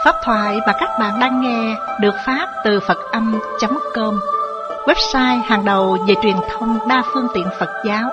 Pháp thoại mà các bạn đang nghe được phát từ Phật-âm.com, website hàng đầu về truyền thông đa phương tiện Phật giáo.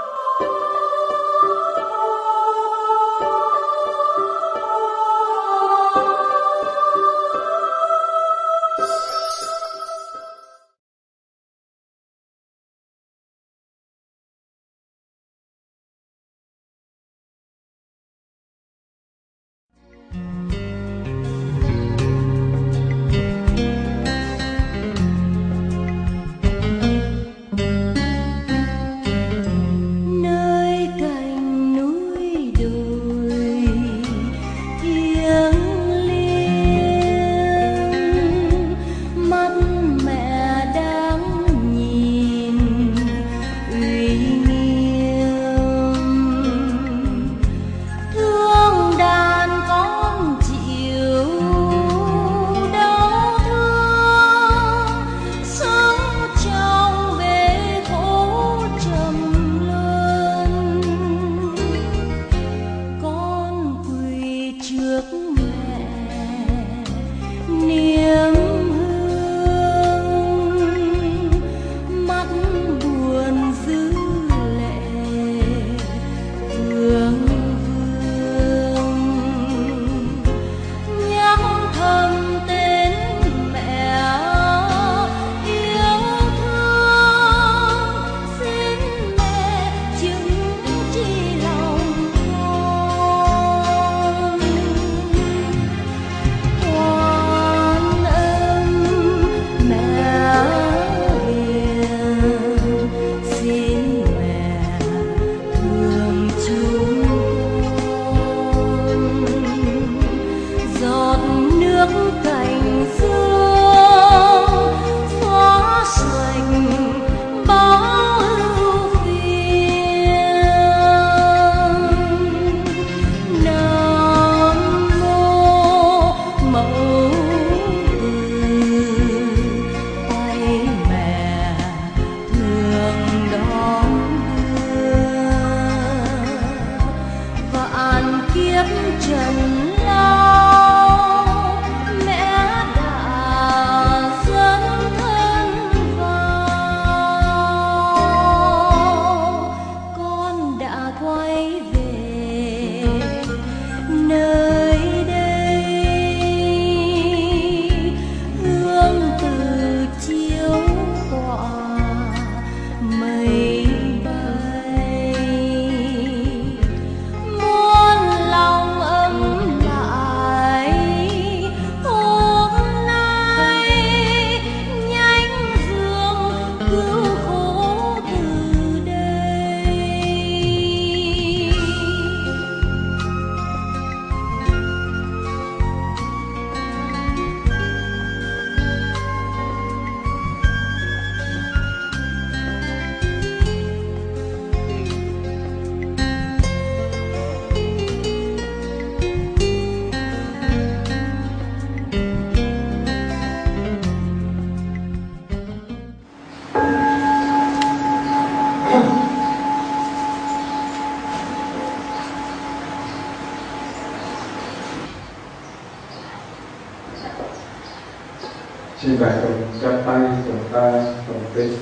Xin bài cùng chắp tay cùng ta cùng kính.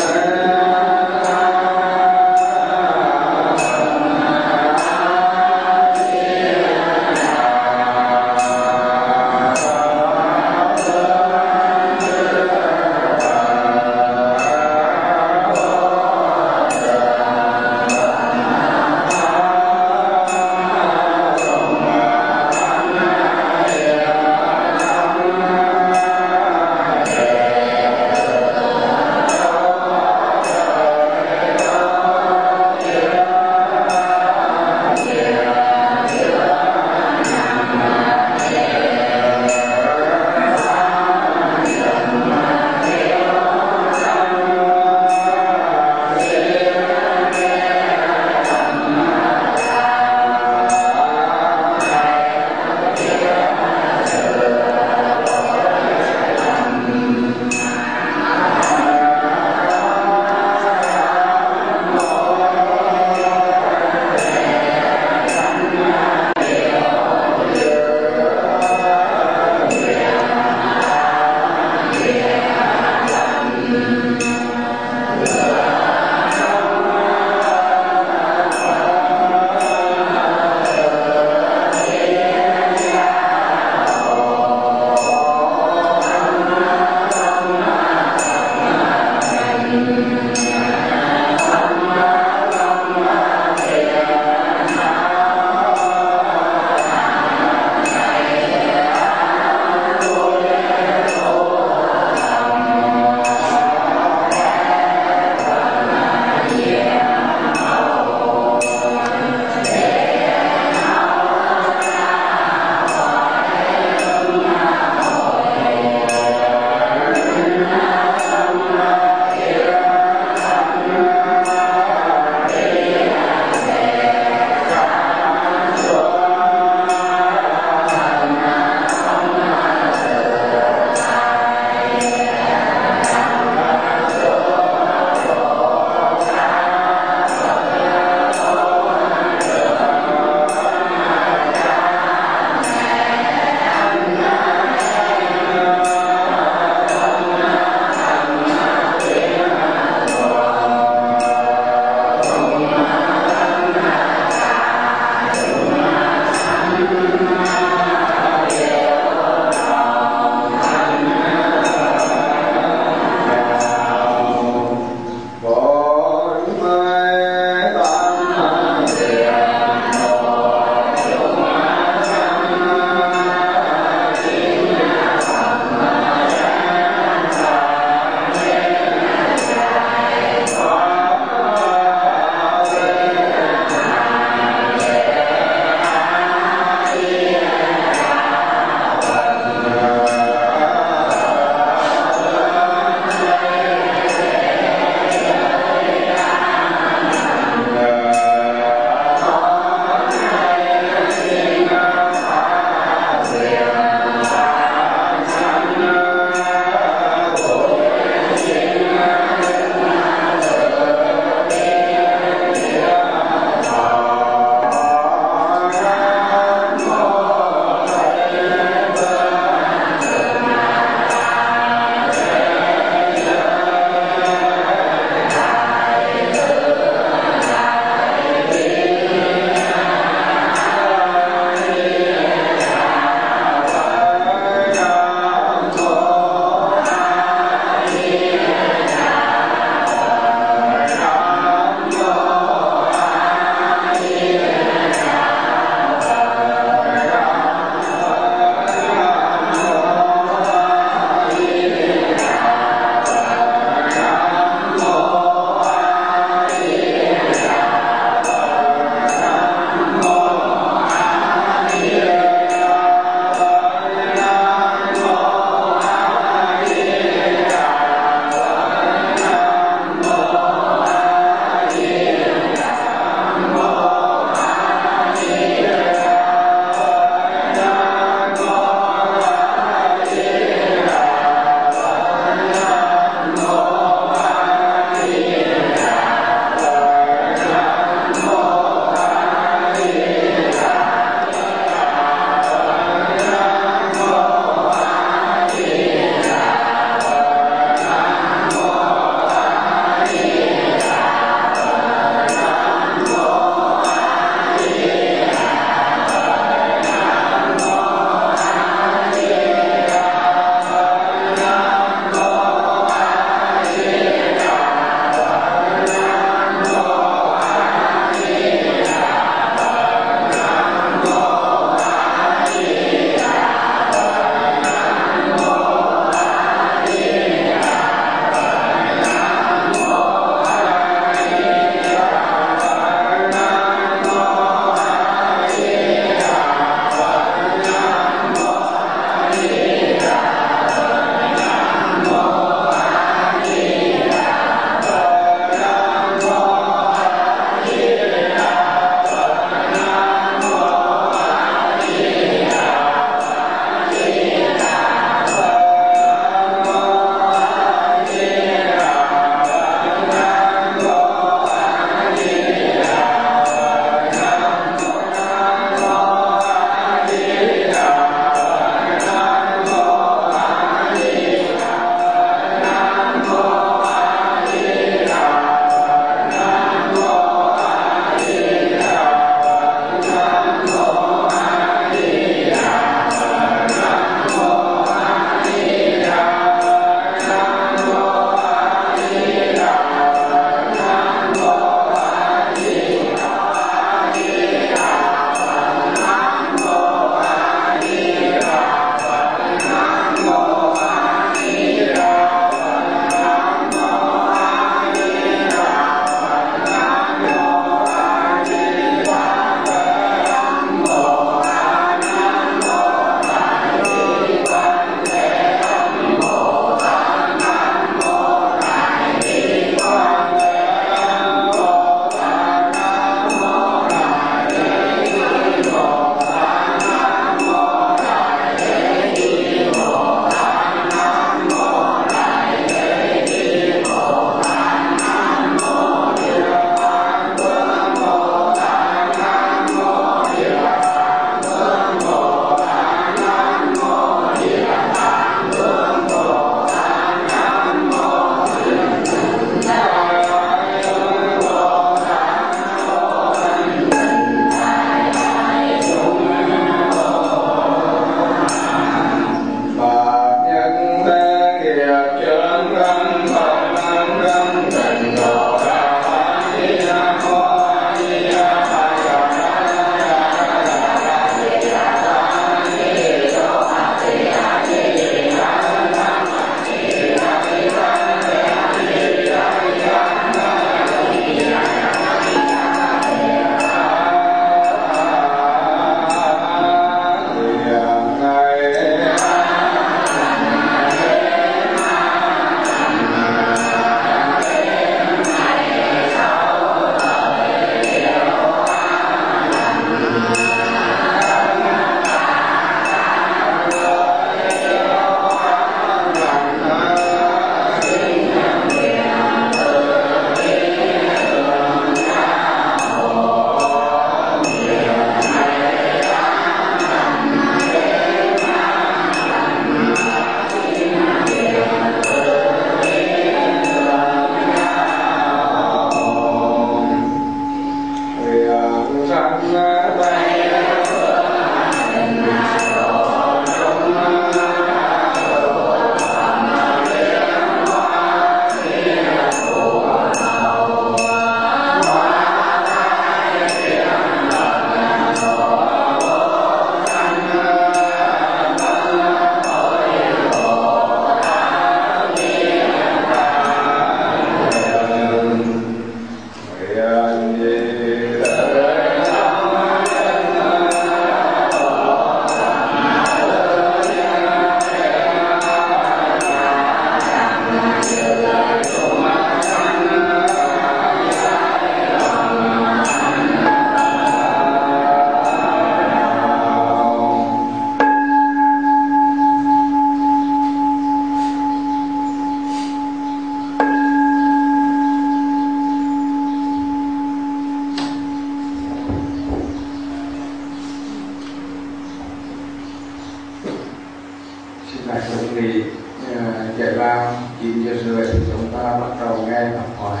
Ngài chuẩn bị giải lao 9 giờ rưỡi thì chúng ta bắt đầu nghe pháp thoại.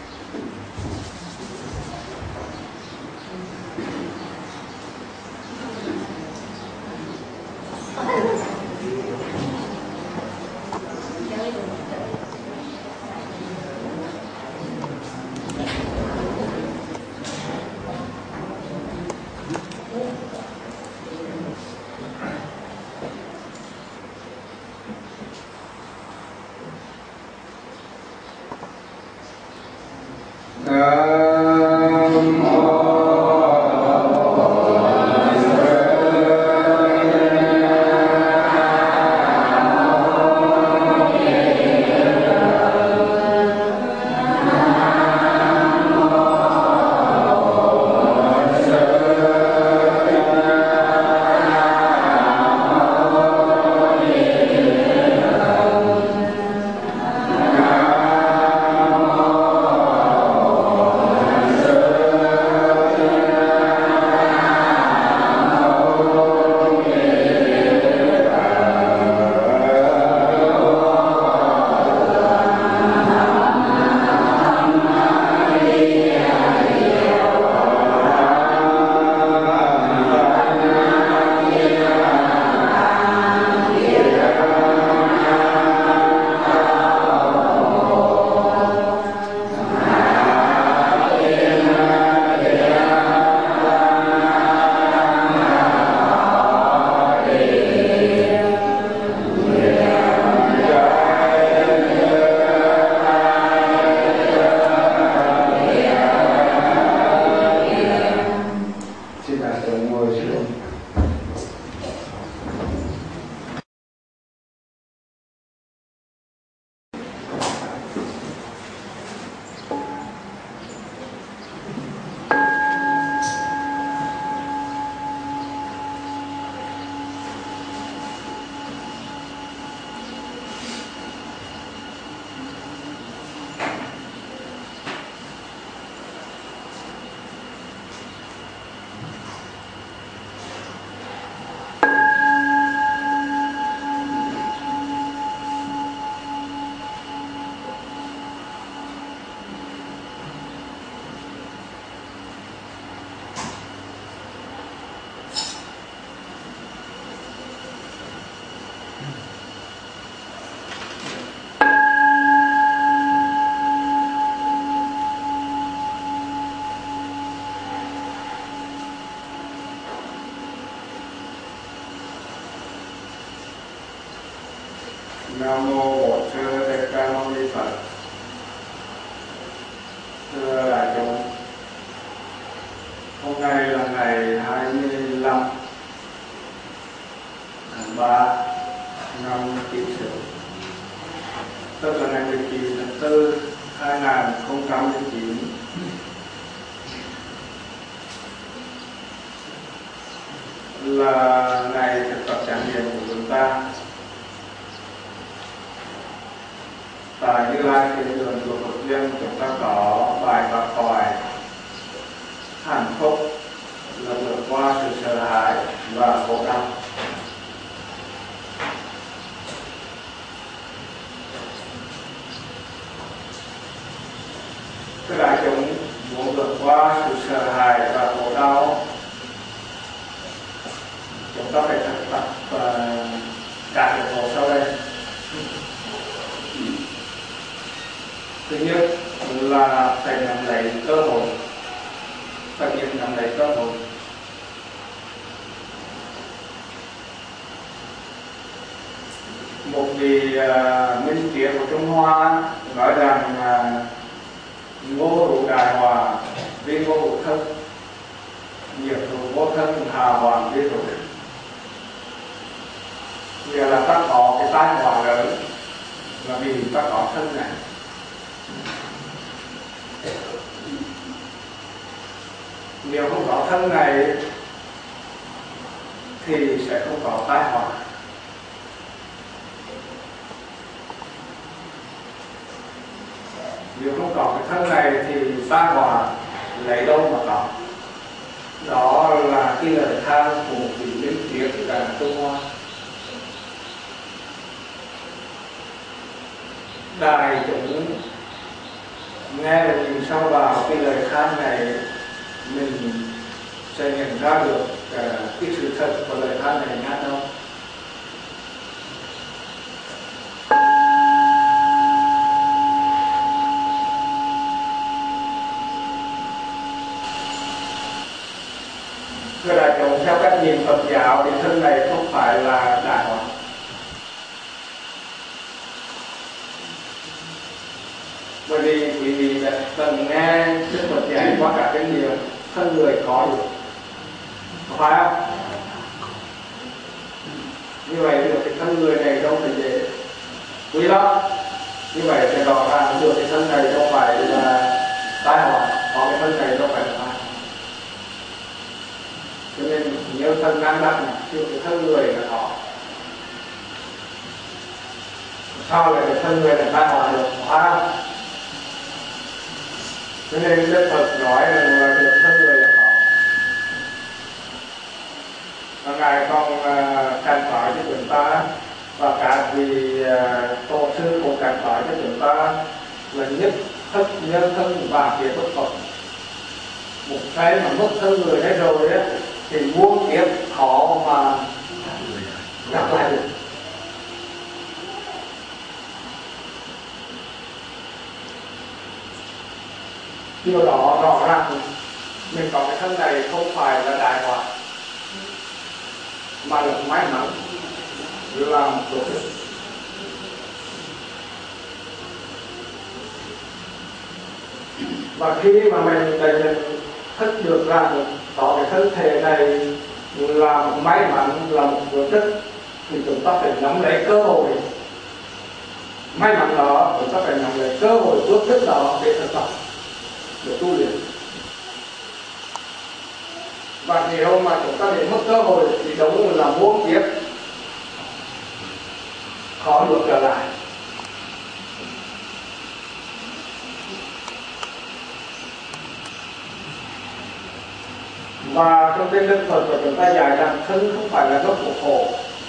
Nam mô Bổn Sư Thích Ca Mâu Ni Phật. Thưa đại chúng, hôm nay là ngày 25 tháng 3 năm Kỷ Sửu, tức là ngày 19 tháng 4 2019. Là ngày thực tập trải nghiệm của chúng ta tại Như Lai Thiền Đường của Phật Duyên. Chúng ta có bài pháp thoại hạnh phúc là vượt qua sự sợ hãi và khổ đau. Các đại chúng muốn vượt qua sự sợ hãi và khổ đau, chúng ta phải thực tập đạt được một sau đây. Thứ nhất là phải nắm lấy cơ hội, phải biết nắm lấy cơ hội. Một vị minh triết của Trung Hoa nói rằng ngô hữu đại hòa vi ngô hữu thân, nhiệt hữu vô thân hà hoàng vi hữu. Nghĩa là ta có cái tai họa lớn là vì ta có thân này. Nếu không có thân này thì sẽ không có tai họa. Nếu không có cái thân này thì tai họa lấy đâu mà có. Đó là cái lời than của một vị minh triết tại Trung Hoa. đại chúng nghe và nhìn sâu vào cái lời khan này, mình sẽ nhận ra được cái sự thật của lời khan này ngát đâu. Thưa đại chúng, theo cách nhìn Phật giáo thì thân này không phải là đại hòa. Bởi vì quý vị đã từng nghe Đức Phật dạy qua cả kinh nghiệm thân người có được, phải không? Như vậy được cái thân người này đâu phải dễ quý lắm. Như vậy thì rõ ràng được cái thân này đâu phải là tai họa, có cái thân này đâu phải là tai họa. Cho nên nhớ thân năng đắc này, chứ cái thân người là khó. Sao lại cái thân người là tai họa được, phải không? Cho nên Đức Phật nói là được thân người là khó. Và Ngài còn cảnh báo cho chúng ta, và cả vị tổ sư cũng cảnh báo cho chúng ta là nhất thức nhân thân và kiếp bất Phật. Một cái mà mất thân người đấy rồi á thì muôn kiếp khó mà gặp lại được. Điều đó rõ ràng mình có cái thân này không phải là đại họa, mà là may mắn làm tổ chức. Và khi mà mình thức được ra được có cái thân thể này là một may mắn, là một tổ chức, thì chúng ta phải nắm lấy cơ hội may mắn đó, chúng ta phải nắm lấy cơ hội tổ chức đó để thực tập, để tu luyện. Và nếu mà chúng ta để mất cơ hội thì đúng là muôn kiếp khó được trở lại. Và trong kinh Đức Phật của chúng ta dạy rằng thân không phải là gốc của khổ.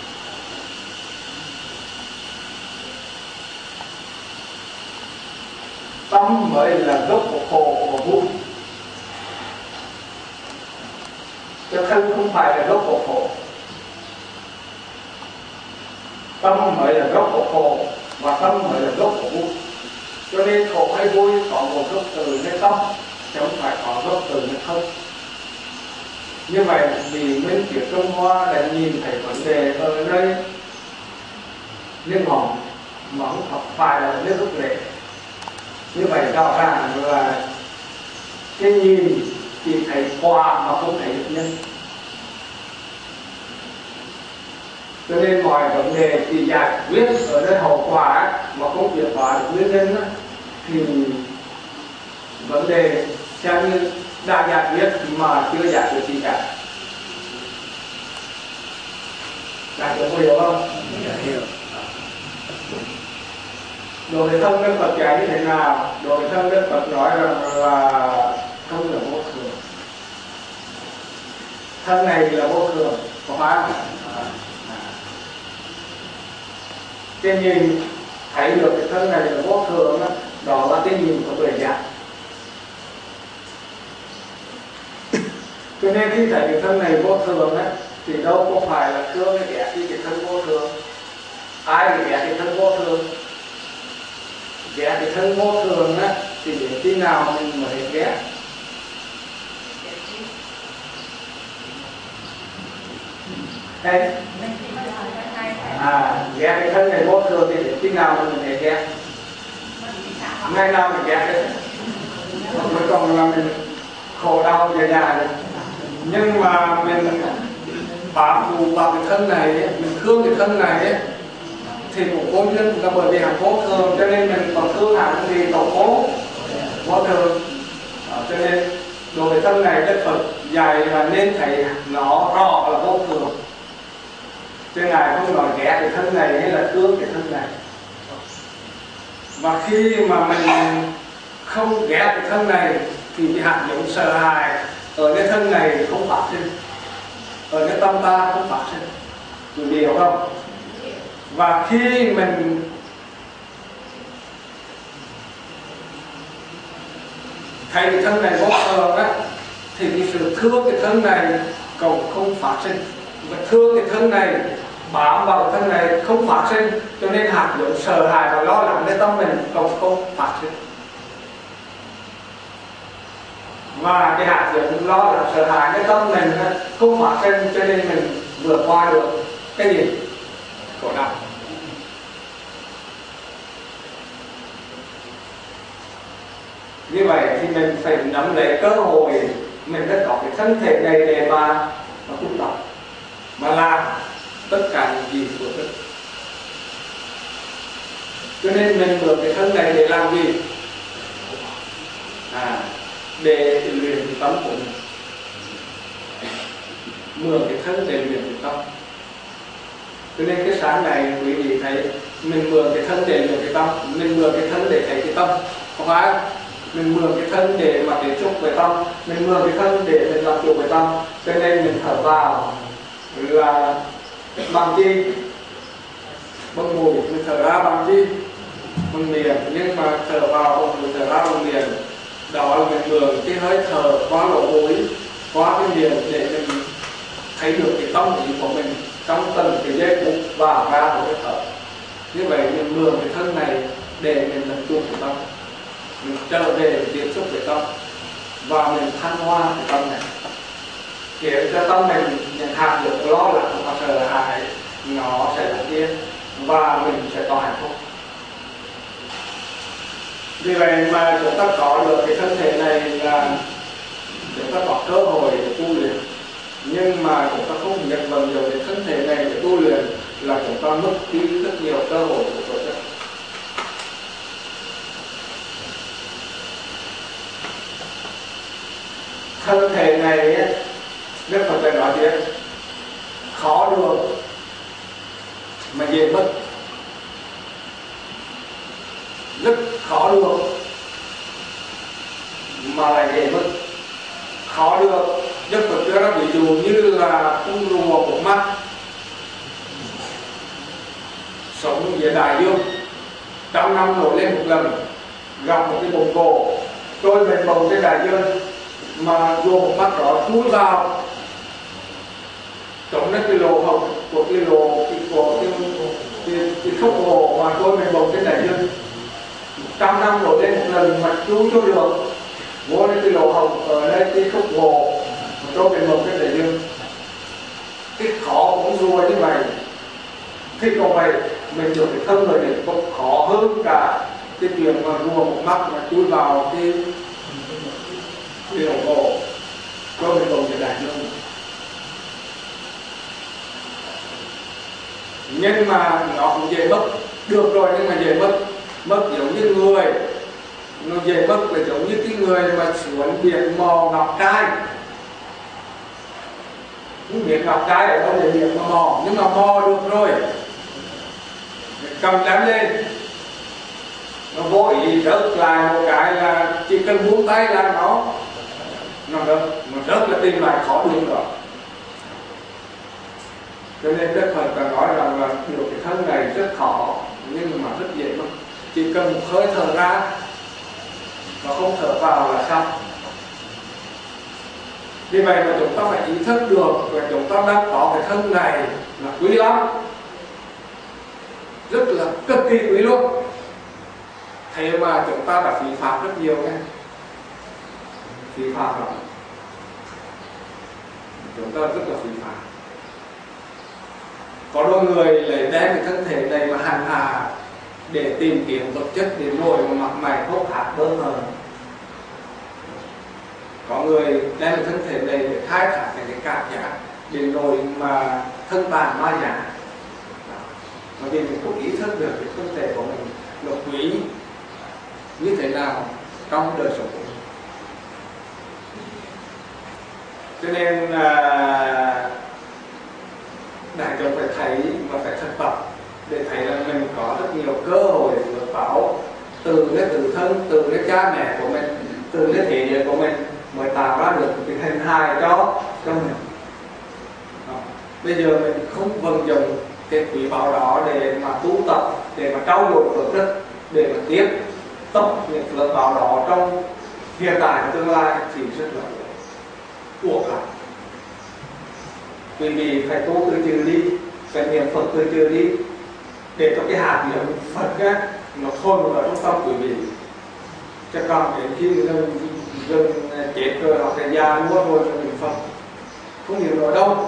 Tâm mới là gốc của khổ và vui. Cho thân không phải là gốc của khổ. Tâm mới là gốc của khổ, và tâm mới là gốc của vui. Cho nên khổ hay vui có một gốc từ nơi tâm, chứ không phải có gốc từ nơi thân. Như vậy vì Minh Triết Trung Hoa đã nhìn thấy vấn đề ở nơi liên ngọn mà không phải là nơi gốc rễ. Như vậy rõ ràng là cái nhìn chỉ thấy quả mà không thấy được nhân. Cho nên mọi vấn đề chỉ giải quyết ở nơi hậu quả mà không chuyển hóa được nguyên nhân thì vấn đề xem như đã giải quyết mà chưa giải quyết gì cả. Đại chúng có hiểu không? Hiểu. Đối với thân Đức Phật dạy như thế nào? Đối với thân Đức Phật nói rằng là không là vô thường. Thân này là vô thường, có phải không? Cái nhìn thấy được cái thân này là vô thường đó là cái nhìn của tuệ giác. Cho nên khi thấy cái thân này vô thường thì đâu có phải là thương hay ghét cái thân vô thường. Ai thì ghét cái thân vô thường? Ghét cái thân vô thường thì đến khi nào mình mới ghét? Đây. Ghét cái thân này vô thường thì đến khi nào mình mới ghét? Ngày nào mình ghét đấy? Mới còn là mình khổ đau dài dài rồi. Nhưng mà mình bám trụ vào cái thân này, mình thương cái thân này thì cũng vô duyên là bởi vì hẳn vô thường, cho nên mình còn thương hẳn thì tổng vô thường. Cho nên đối với thân này Đức Phật dạy là nên thấy nó rõ là vô thường. Chứ Ngài không nói ghét cái thân này hay là thương cái thân này. Và khi mà mình không ghét cái thân này thì cái hạt giống sợ hãi ở cái thân này không phát sinh, ở cái tâm ta không phát sinh. Quý vị hiểu không? Và khi mình thấy cái thân này bốc thường á, thì cái sự thương cái thân này còn không phát sinh, và thương cái thân này bám vào cái thân này không phát sinh, cho nên hạt giống sợ hãi và lo lắngในtâm mình còn không phát sinh. Và cái hạt giống lo lắng sợ hãi cái tâm mình không phát sinh, cho nên mình vượt qua được cái gì? Khổ đau. Như vậy thì mình phải nắm lấy cơ hội mình đã có cái thân thể này để mà tu tập, mà làm tất cả những gì của mình. Cho nên mình mượn cái thân này để làm gì? Để luyện cái tâm của mình. Mượn cái thân để luyện cái tâm. Cho nên cái sáng này quý vị thấy mình mượn cái thân để luyện cái tâm, mình mượn cái thân để thấy cái tâm, không phải mình mượn cái thân để mà tiếp xúc với tâm, mình mượn cái thân để mình làm chủ với tâm. Cho nên mình thở vào là bằng chi? Bằng mũi. Mình thở ra bằng chi? Bằng miệng. Nhưng mà thở vào bằng mũi, thở ra bằng miệng. Đó là mình mượn cái hơi thở qua lỗ mũi, qua cái miệng để mình thấy được cái tâm ý của mình trong từng cái giây phút vào ra của cái thở. Như vậy mình mượn cái thân này để mình làm chủ cái tâm, mình trở về tiếp xúc với tâm và mình thăng hoa cái tâm này, khiến cho tâm mình nhận hạt được lo lắng và sợ hãi nó sẽ là yên và mình sẽ có hạnh phúc. Vì vậy mà chúng ta có được cái thân thể này là chúng ta có cơ hội để tu luyện, nhưng mà chúng ta không nhận vận dụng cái thân thể này để tu luyện là chúng ta mất đi rất nhiều cơ hội của tổ chức. Thân thể này Đức Phật đã nói tiếp khó được mà dễ mất, rất khó được mà lại dễ mất. Khó được, Đức Phật đưa ra ví dụ như là con rùa một mắt sống dưới đại dương, trong năm nổi lên một lần, gặp một cái bồn cổ trôi bền bồng trên đại dương, mà rùa một mắt đó chui vào trong cái lỗ hổng của cái lỗ cái khúc hồ mà trôi bền bồng trên đại dương, 100 năm nổi lên một lần mà chui cho được vô lên cái lỗ hổng ở đây cái khúc hồ mà trôi bền bồng trên đại dương. Cái khó cũng rùa như vậy, thì còn vậy mình được cái thân người này cũng khó hơn cả cái chuyện mà rùa một mắt mà chui vào cái lỗ hồ trôi bền bồng trên đại dương. Nhưng mà nó cũng dễ mất được rồi, nhưng mà dễ mất giống như người, nó dễ mất là giống như cái người mà xuống biển mò ngọc trai. Cái biển ngọc trai ở đâu để biển mà mò, nhưng mà mò được rồi cầm lắm lên, nó vô ý rớt lại một cái là chỉ cần buông tay là nó rớt là tìm lại khó được rồi. Cho nên Đức Phật đã nói rằng là điều cái thân này rất khó, nhưng mà rất dễ mất. Chỉ cần một hơi thở ra và không thở vào là xong. Vì vậy mà chúng ta phải ý thức được và chúng ta đang có cái thân này là quý lắm, rất là cực kỳ quý luôn. Thế mà chúng ta đã phí phạm rất nhiều nha, phí phạm rồi, chúng ta rất là phí phạm. Có đôi người lại đem cái thân thể này mà hành hạ để tìm kiếm vật chất để nổi một mặt mày hốc hác bớt hơn. Có người đem cái thân thể này để khai thác cái cảm giác để nổi mà thân tàn ma giả. Bởi vì mình cũng ý thức được cái thân thể của mình là quý như thế nào trong đời sống của mình. Cho nên đại chúng phải thấy và phải thực tập để thấy là mình có rất nhiều cơ hội vượt bảo từ cái tự thân, từ cái cha mẹ của mình, từ cái thể hiện của mình mới tạo ra được cái hình hài cho mình. Bây giờ mình không vận dụng cái quý bảo đó để mà tu tập, để mà trau dồi phước đức, để mà tiếp tục những phước bảo đó trong hiện tại và tương lai thì rất là buộc lòng. Quý vị phải tu từ từ đi, phải niệm Phật từ từ đi, để cho cái hạt niệm Phật á nó khôn vào trong tâm quý vị. Chứ còn đến khi dần chết rồi hoặc là già mua rồi cho niệm Phật không hiểu nổi đâu.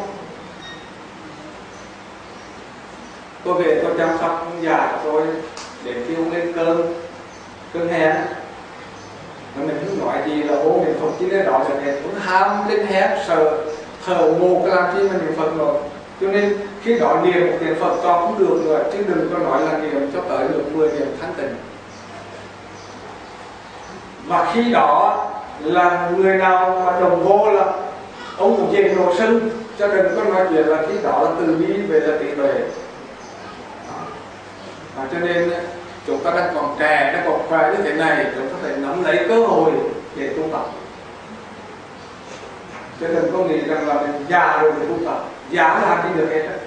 Tôi về tôi chăm sóc ông già của tôi để khi ông lên cơn hén mà mình không nói gì là bố mình Phật chứ đấy đó là mình cũng ham lên hét sợ thờ mù cái làm chi mà niệm Phật rồi. Cho nên khi đó niệm một niệm Phật to cũng được rồi, chứ đừng có nói là niệm cho tới được 10 niệm thanh tịnh. Và khi đó là người nào mà đồng vô là ông cũng dễ nổ sưng, cho đừng có nói chuyện là khi đó là từ bi về là tỷ tuệ. Cho nên chúng ta đang còn trẻ, đang còn khỏe như thế này, chúng ta phải nắm lấy cơ hội để tu tập. Chứ đừng có nghĩ rằng là mình già rồi để tu tập, già làm gì được hết á.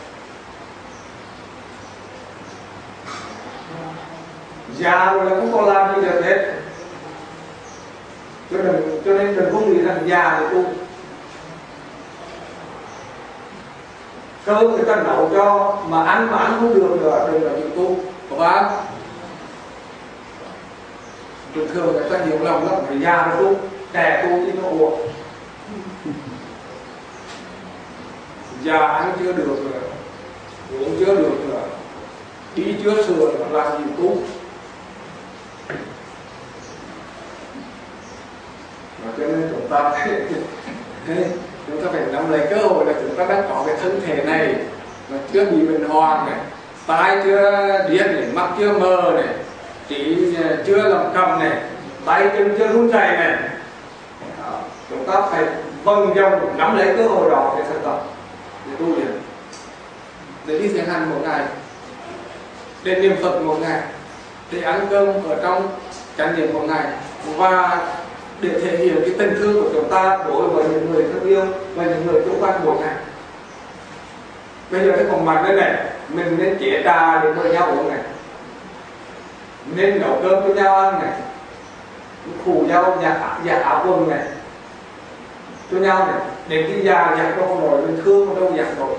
Già rồi là không còn làm gì được hết. Cho nên đừng có nghĩ rằng già để tu. Cơm người ta nấu cho mà ăn không được nữa, đừng là chịu tu. Có phải không? Thường người ta nhiều lòng lắm, phải già rồi tu, trẻ tu thì nó uổng. Già ăn chưa được nữa, uống chưa được nữa, đi chưa sửa nữa, làm gì tu. Cho nên chúng ta phải nắm lấy cơ hội là chúng ta đang có cái thân thể này mà chưa bị bệnh hoạn này, tai chưa điếc này, mắt chưa mờ này, trí chưa làm cầm này, tay chân chưa run rẩy này. Chúng ta phải vâng dòng nắm lấy cơ hội đó để thực tập, để tu luyện, để đi thiền hành một ngày, để niệm Phật một ngày, để ăn cơm ở trong chánh niệm một ngày, và để thể hiện cái tình thương của chúng ta đối với những người thân yêu và những người xung quanh một ngày. Bây giờ cái phòng mặt đây này, mình nên chế trà để mời nhau uống này, nên nấu cơm cho nhau ăn này, phủ nhau dạ áo quần này cho nhau này, đến khi già giặt đâu nổi, mình thương đâu giặt nổi.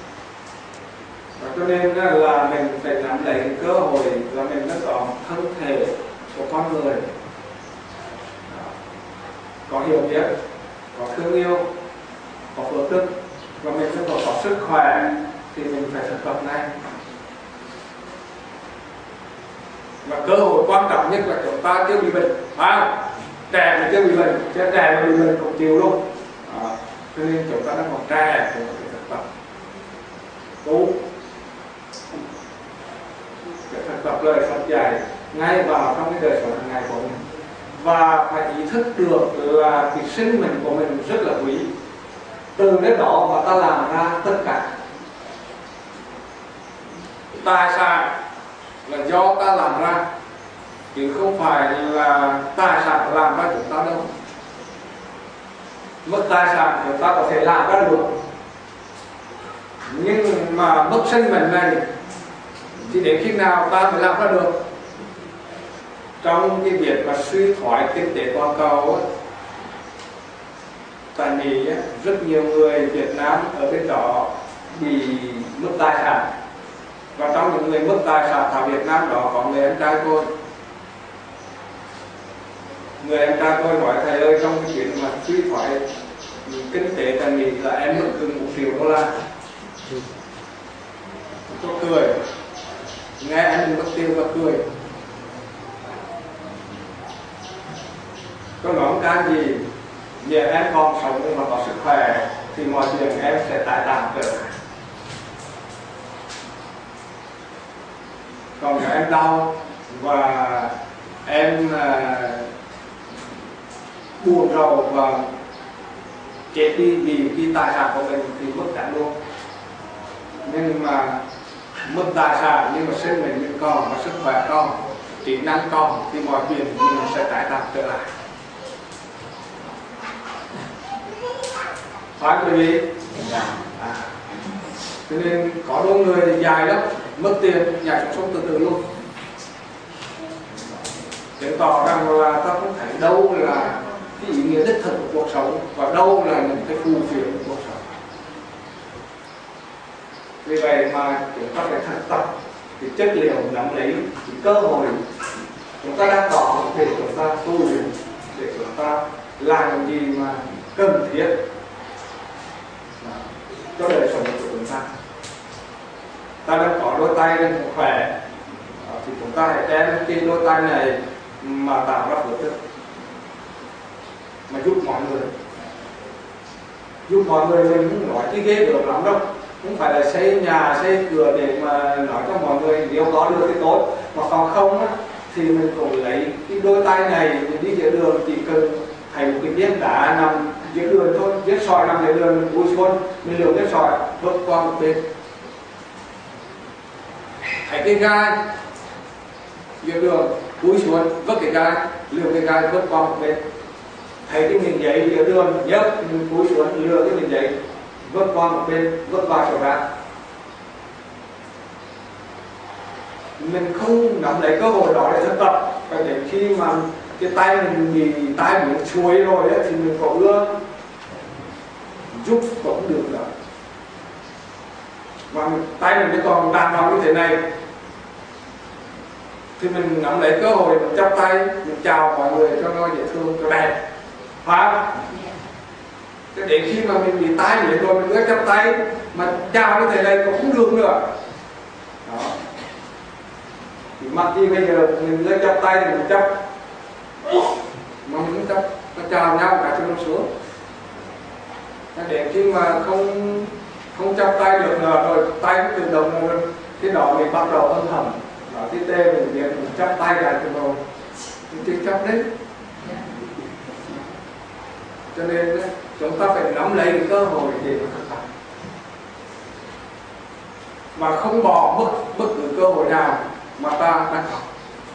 Cho nên là mình phải nắm lấy cái cơ hội là mình đã có thân thể của con người, có hiểu biết, có thương yêu, có phước đức, và mình sẽ có sức khỏe thì mình phải thực tập ngay. Và cơ hội quan trọng nhất là chúng ta chưa bị bệnh, phải không? Trẻ mà chưa bị bệnh, chứ trẻ mà bị bệnh cũng chịu luôn. Cho nên chúng ta đang còn trẻ, chúng ta phải thực tập tu, phải thực tập lời Phật dạy ngay vào trong cái đời sống hàng ngày của mình. Và phải ý thức được là cái sinh mệnh của mình rất là quý. Từ cái đó mà ta làm ra tất cả. Tài sản là do ta làm ra, chứ không phải là tài sản làm ra chúng ta đâu. Mất tài sản chúng ta có thể làm ra được, nhưng mà mất sinh mệnh này thì đến khi nào ta mới làm ra được? Trong cái việc mà suy thoái kinh tế toàn cầu tại Mỹ, rất nhiều người Việt Nam ở bên đó bị mất tài sản. Và trong những người mất tài sản ở Việt Nam đó có người em trai tôi. Người em trai tôi nói thầy ơi, trong cái chuyện mà suy thoái kinh tế tại Mỹ là em mất gần $1 triệu. Tôi cười, nghe em mất tiền và cười. Tôi nói không can gì, giờ em còn sống nhưng mà có sức khỏe thì mọi chuyện em sẽ tái tạo trở lại. Còn nếu em đau và em buồn rầu và chết đi vì cái tài sản của mình thì mất cả luôn. Nhưng mà mất tài sản nhưng mà sinh mệnh mình còn, và sức khỏe còn, kỹ năng còn, thì mọi chuyện mình sẽ tái tạo trở lại. Phải quý vị? Cho nên có đôi người dài lắm, mất tiền, nhảy xuống từ từ luôn. chứng tỏ rằng là ta không thấy đâu là cái ý nghĩa đích thực của cuộc sống và đâu là những cái phù phiếm của cuộc sống. Vì vậy mà chúng ta phải thực tập cái chất liệu nắm lấy cái cơ hội chúng ta đang có để chúng ta tu luyện, để chúng ta làm những gì mà cần thiết cho đời sống của chúng ta. Ta đang có đôi tay đang khỏe thì chúng ta hãy đem trên đôi tay này mà tạo ra phước đức, mà giúp mọi người. Giúp mọi người mình không nói chứ ghê được lắm đâu, không phải là xây nhà xây cửa để mà nói cho mọi người nếu có được thì tốt, mà còn không á thì mình cũng lấy cái đôi tay này mình đi giữa đường, chỉ cần thấy một cái viên đá nằm giữa đường thôi, viên sỏi nằm giữa đường mình cúi xuống, mình lượm viên sỏi vứt qua một bên. Thấy cái gai giữa đường cúi xuống vứt cái gai, lượm cái gai vứt qua một bên. Thấy cái miếng giấy giữa đường nhấc mình cúi xuống lượm cái miếng giấy vứt qua một bên, vứt qua chỗ ra. Mình không nắm lấy cơ hội đó để thực tập, và đến khi mà cái tay mình bị tay bị chuối rồi ấy, thì mình có ưa giúp cũng được rồi. Và tay mình còn đàn vào như thế này thì mình nắm lấy cơ hội mình chắp tay, mình chào mọi người cho nó dễ thương, cho đẹp. Phải không? Đến khi mà mình bị tay vậy rồi mình cứ chắp tay mà chào như thế này cũng không được nữa. Đó. Thì mặc gì bây giờ mình cứ chắp tay thì mình chắp, mà mình chắp, nó chào nhau cả cho nó xuống. Đến khi mà không chắp tay được nữa rồi tay cũng tự động rồi, cái đó mình bắt đầu âm thầm. Đó, cái tê mình biết mình chắp tay lại từ rồi mình chưa chắp đấy. Cho nên chúng ta phải nắm lấy cái cơ hội để thực tập và không bỏ bất cứ cơ hội nào mà ta đang có.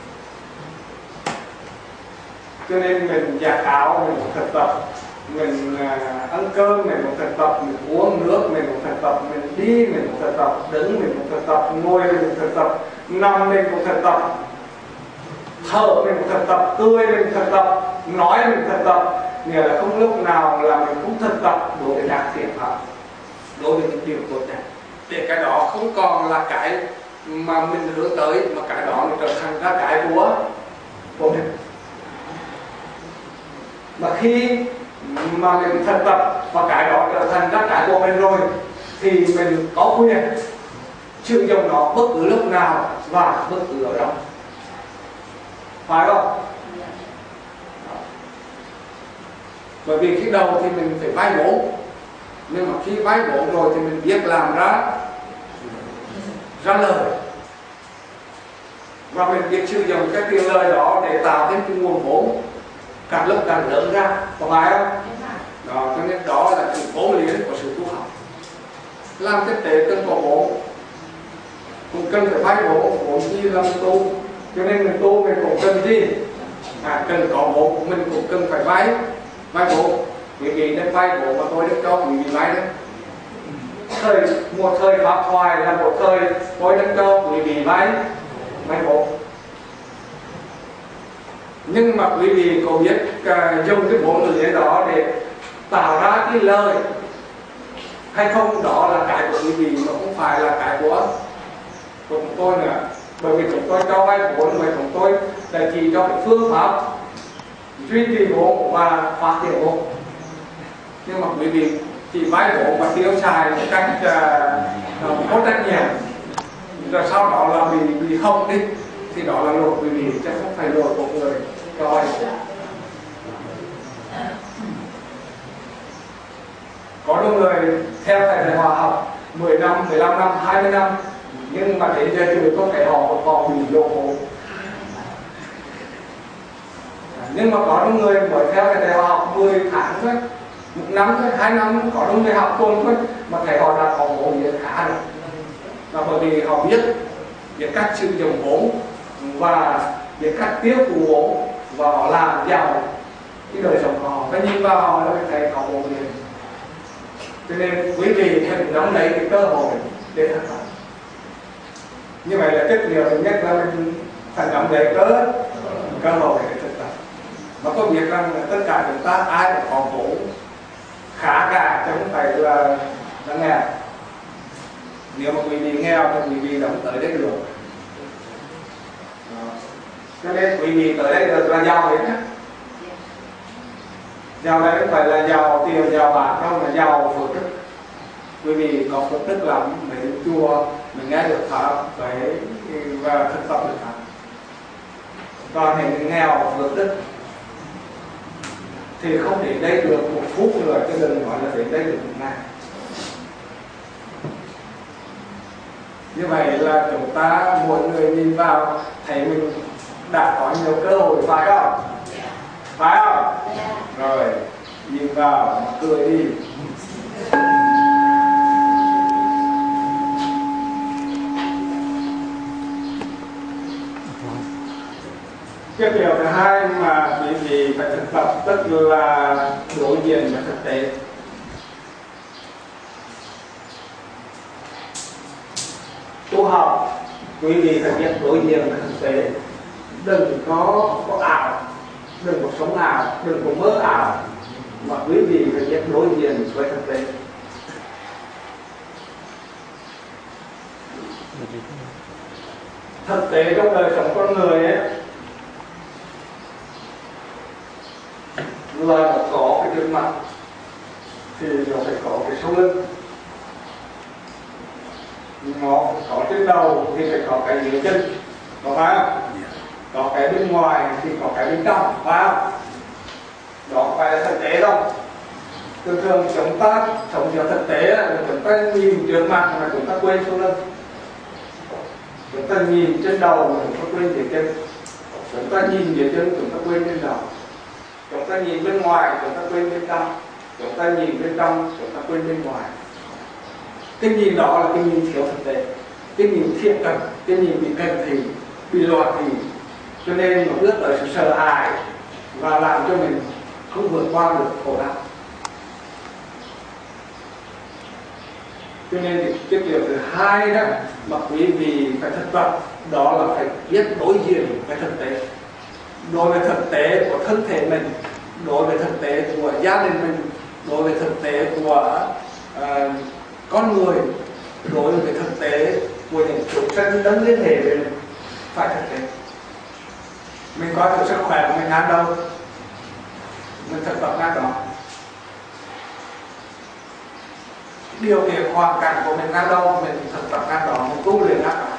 Cho nên mình giặt áo mình cũng thực tập, mình ăn cơm mình cũng thực tập, mình uống nước mình cũng thực tập, mình đi mình cũng thực tập, đứng mình cũng thực tập, ngồi mình cũng thực tập, nằm mình cũng thực tập, thở mình cũng thực tập, cười mình cũng thực tập, nói mình thực tập. Nghĩa là không lúc nào là mình cũng thực tập đối với các thiện pháp, đối với những điều tốt đẹp, để cái đó không còn là cái mà mình hướng tới, mà cái đó nó trở thành ra cái của mình. Mà khi mà mình thực tập và cái đó trở thành ra cái của mình rồi thì mình có quyền sử dụng nó bất cứ lúc nào và bất cứ ở đâu, phải không? Bởi vì khi đầu thì mình phải vay vốn, nhưng mà khi vay vốn rồi thì mình biết làm ra lời, và mình biết sử dụng cái tiền lời đó để tạo thêm cái nguồn vốn càng lúc càng lớn ra, có phải không? Đó, cho nên đó là cái vốn liếng của sự tu học. Làm kinh tế cần có vốn, cũng cần phải vay vốn chi làm tu. Cho nên mình tu mình cũng cần gì? Cần có vốn, mình cũng cần phải vay vốn. Quý vị nên vay vốn mà tôi đã cho quý vị vay đấy. Một thời pháp thoại là một thời tôi đã cho quý vị vay vốn. Nhưng mà quý vị có biết dùng cái vốn liếng đó để tạo ra cái lời hay không? Đó là cái của quý vị mà không phải là cái của chúng tôi nữa. Bởi vì chúng tôi cho vay vốn mà chúng tôi là chỉ cho cái phương pháp duy trì vốn và phát triển vốn. Nhưng mà quý vị chỉ vay vốn và tiêu xài một cách có trách nhiệm, rồi sau đó là bị không đi thì đó là lỗi quý vị chứ không phải lỗi của người cho vay. Có đôi người theo thầy Hòa học 10 năm, 15 năm, 20 năm, nhưng mà đến giờ chưa có thể họ còn bị lộ vốn. Nhưng mà có đôi người mới theo thầy Hòa học 10 tháng thôi, 1 năm thôi, 2 năm, có đôi người học tuần thôi mà thầy họ đã có vốn gì khá rồi. Và bởi vì họ biết cách sử dụng vốn và biết cách tiêu thụ vốn, và họ làm giàu cái đời sống của họ, cái nhìn vào họ là thầy có vốn gì. Cho nên quý vị hãy nắm lấy cái cơ hội để thực tập. Như vậy là chất liệu nhất là mình phải nắm lấy cơ hội để thực tập. Mà có biết rằng là tất cả chúng ta ai cũng có vốn khá cả, chứ không phải là nghèo. Nếu mà quý vị nghèo thì quý vị không tới đây được. Cho nên quý vị tới đây được là giàu đấy nhé. Giàu đây không phải là giàu tiền, giàu bạc đâu, mà giàu phước đức. Quý vị có phước đức lắm, mình đến chùa, mình nghe được Pháp và thực tập được Pháp. Còn hình nghèo phước đức thì không đến đây được một phút nữa, chứ đừng nói là đến đây được một ngày. Như vậy là chúng ta mỗi người nhìn vào thấy mình đã có nhiều cơ hội, phải không? Phải không? Rồi, nhìn vào mà cười đi. Cái điều thứ hai mà quý vị phải thực tập tức là đối diện với thực tế. Tu học, quý vị phải biết đối diện với thực tế. Đừng có ảo, đừng có sống ảo, đừng có mơ ảo, mà quý vị phải biết đối diện với thực tế. Thực tế trong đời sống con người ấy là nó có cái trước mặt thì nó phải có cái sau lưng, nó có trên đầu thì phải có cái dưới chân, có phải không? Có cái bên ngoài thì có cái bên trong, phải không? Đó phải là thực tế đâu. Thường thường chúng ta sống theo thực tế là chúng ta nhìn trước mặt mà chúng ta quên sau lưng. Chúng ta nhìn trên đầu mà chúng ta quên dưới chân. Chúng ta nhìn dưới chân chúng ta quên trên đầu. Chúng ta nhìn bên ngoài chúng ta quên bên trong. Chúng ta nhìn bên trong chúng ta quên bên ngoài. Cái nhìn đó là cái nhìn thiếu thực tế, cái nhìn thiện cận, cái nhìn bị cận thì bị loạn thì, cho nên nó ước tới sự sợ hãi và làm cho mình không vượt qua được khổ đau. Cho nên cái điều thứ hai đó mà quý vị phải thực tập đó là phải biết đối diện với thực tế. Đối với thực tế của thân thể mình, đối với thực tế của gia đình mình, đối với thực tế của con người, đối với thực tế của những chúng sinh đấng liên hệ với mình, phải thực tế. Mình coi thử sức khỏe của mình ngang đâu, mình thực tập ngang đó. Điều kiện hoàn cảnh của mình ngang đâu, mình thực tập ngang đó, mình tu luyện ngang đó.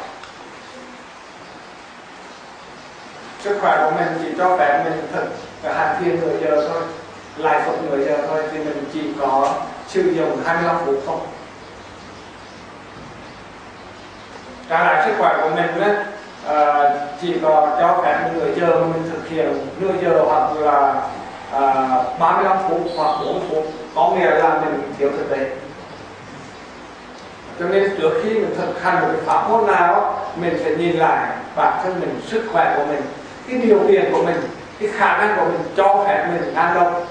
Sức khỏe của mình chỉ cho phép mình thực hành thiền nửa giờ thôi, lại Phật nửa giờ thôi, thì mình chỉ có sử dụng 25 phút thôi. Trả lại sức khỏe của mình ấy, chỉ có cho phép nửa giờ mình thực hiện nửa giờ hoặc là 35 phút hoặc 4 phút, có nghĩa là mình thiếu thực tế. Cho nên trước khi mình thực hành một cái pháp môn nào, mình sẽ nhìn lại bản thân mình, sức khỏe của mình, cái điều kiện của mình, cái khả năng của mình cho phép mình ngang đâu.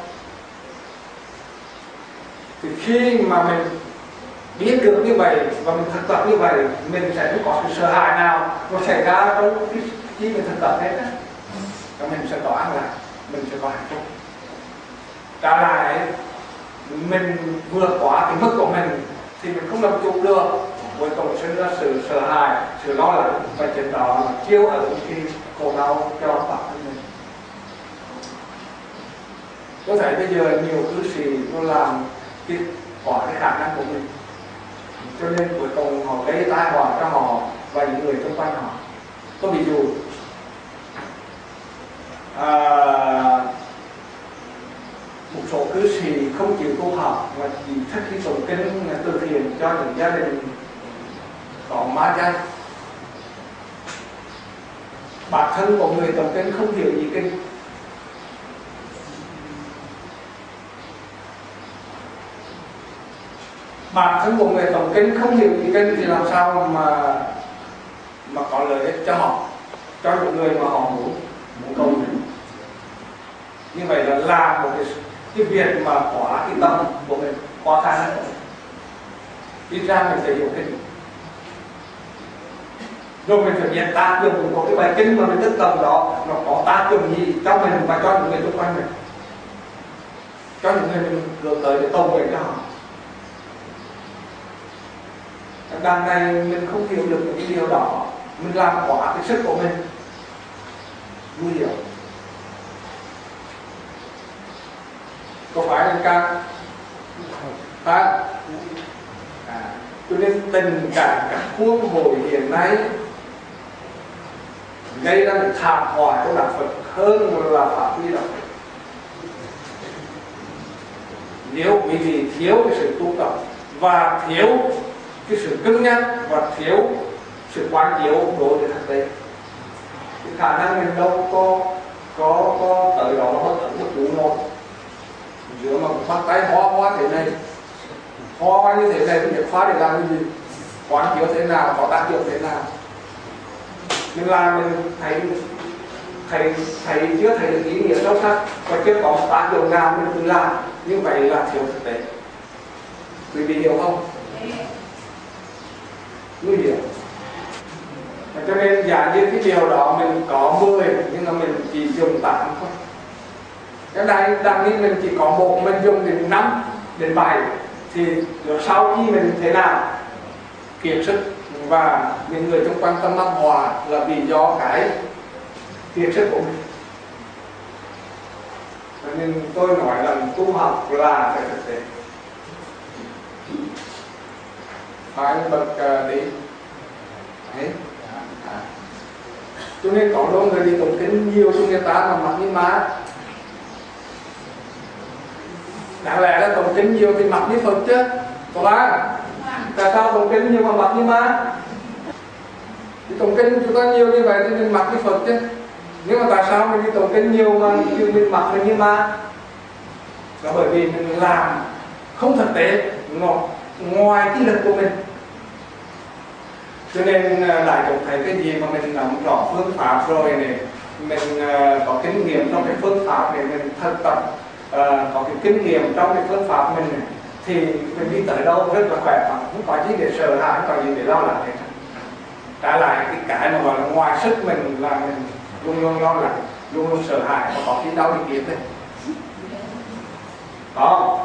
Thì khi mà mình biết được như vậy và mình thực tập như vậy, mình sẽ không có sự sợ hãi nào nó xảy ra trong khi mình thực tập hết á. Và mình sẽ có an lạc, mình sẽ có hạnh phúc. Trả lại mình vượt qua cái mức của mình thì mình không làm chủ được, cuối cùng sinh ra sự sợ hãi, sự lo lắng, và chuyện đó là chiếu ở khi khổ đau cho bản thân mình. Có thể bây giờ nhiều cư sĩ nó làm cái quả cái khả năng của mình, cho nên cuối cùng họ gây tai họa cho họ và những người xung quanh họ. Có ví dụ một số cư sĩ không chịu tu học và chỉ thích khi tụng kinh từ thiện cho những gia đình có ma chay. Bản thân của người tụng kinh không hiểu gì kinh, bản thân của người tụng kinh không hiểu gì kinh thì làm sao mà có lợi ích cho họ, cho những người mà họ muốn cầu nguyện. Như vậy là làm một cái việc mà khóa cái tâm của mình, khóa khả năng của mình. Ít ra mình phải hiểu kinh. Rồi mình phải biết tác dụng của cái bài kinh mà mình tức tầm đó nó có tác dụng gì cho mình và cho những người xung quanh mình, cho những người mình gửi tới để cầu nguyện cho họ. Đằng này mình không hiểu được những cái điều đó, mình làm quá cái sức của mình, nguy hiểm. Có phải là càng phải cho nên tình cảm các khuôn hội hiện nay gây ra một thảm họa cho đạo Phật hơn là pháp quy đạo Phật. Nếu quý vị thiếu cái sự tu tập và thiếu cái sự cứng nhắc và thiếu sự quán chiếu đối với thực tế, cái khả năng mình đâu có tới đó nó tận một đủ nổi. Giữa mà bắt tay hoa thế này, hoa như thế này, mình khóa để làm cái gì, quán chiếu thế nào, có tác dụng thế nào. Nhưng là mình thấy chưa thấy được ý nghĩa sâu sắc và chưa có tác dụng nào mình cứ làm, như vậy là thiếu thực tế. Quý vị hiểu không? Nguy hiểm. Cho nên giả như cái điều đó mình có 10 nhưng mà mình chỉ dùng 8 thôi. Cái này đang nghĩ mình chỉ có 1, mình dùng đến 5 đến 7 thì sau khi mình thế nào kiệt sức và những người xung quanh tâm tâm hòa là vì do cái kiệt sức của mình. Cho nên tôi nói là tu học là phải thực tế. Phải bật đi. Đấy. Cho nên có đôi người đi tụng kinh nhiều cho người ta mà mặt như má. Đáng lẽ là tụng kinh nhiều thì mặt như Phật chứ. Có phải? Tại sao tụng kinh nhiều mà mặt như má? Thì tụng kinh chúng ta nhiều như vậy thì mình mặt như Phật chứ. Nhưng mà tại sao mình đi tụng kinh nhiều mà mình mặt như ma? Là bởi vì mình làm không thực tế, ngoài cái lực của mình. Cho nên lại cũng thấy cái gì mà mình nắm rõ phương pháp rồi này, mình có kinh nghiệm trong cái phương pháp này, mình thực tập có cái kinh nghiệm trong cái phương pháp mình này, thì mình đi tới đâu rất là khỏe mạnh, không có gì để sợ hãi, không có gì để lo lắng hết. Trả lại cái mà gọi là ngoài sức mình là mình luôn luôn lo lắng, luôn luôn sợ hãi và có khi đau đi kiếm thôi. Có.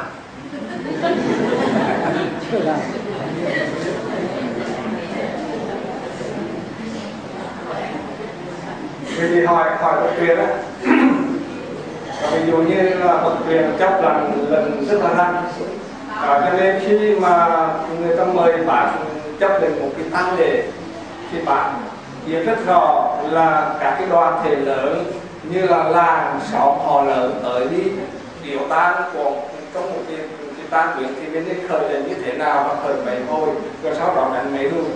Vì hỏi bậc truyền á, ví dụ như là bậc truyền chấp lần rất là nhanh, cho nên khi mà người ta mời bạn chấp định một cái tăng lễ thì bạn biết rất rõ là các cái đoàn thể lớn như là làng xóm họ lớn tới đi biểu tang của trong một cái tang quyến thì bên đây khởi lên như thế nào và khởi mấy hồi rồi sau đó đánh mấy luôn.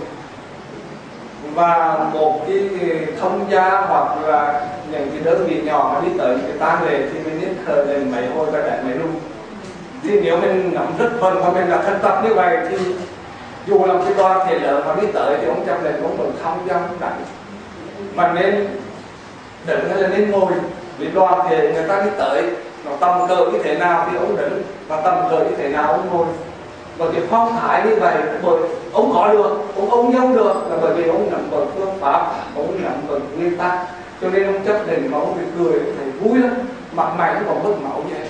Và một cái thông gia hoặc là những cái đơn vị nhỏ mà đi tới cái tang lễ thì mình nên khởi lên mấy hồi và đánh mấy luôn. Thì nếu mình nắm rất phần và mình là thực tập như vậy thì dù là cái đoàn thể lớn mà đi tới thì ông chấp lệnh cũng vẫn không dám đánh, mà nên đứng hay là nên ngồi. Vì đoàn thể người ta đi tới nó tầm cỡ như thế nào thì ông đứng, và tầm cỡ như thế nào ông ngồi. Và cái phong thái như vậy bởi ông có được, ông dông được là bởi vì ông nắm vững phương pháp, ông nắm vững nguyên tắc. Cho nên ông chấp định mà ông bị cười thấy vui lắm, mặt mày nó còn mất máu vậy.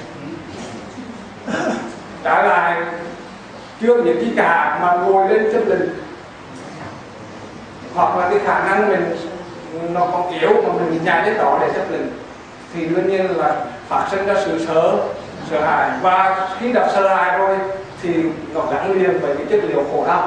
Trả lại chưa biết gì cả mà ngồi lên chấp định, hoặc là cái khả năng mình nó còn yếu mà mình nhảy đến đó để chấp định thì đương nhiên là phát sinh ra sự sợ hãi, và khi đã sợ hãi rồi thì nó gắn liền với cái chất liệu khổ đau.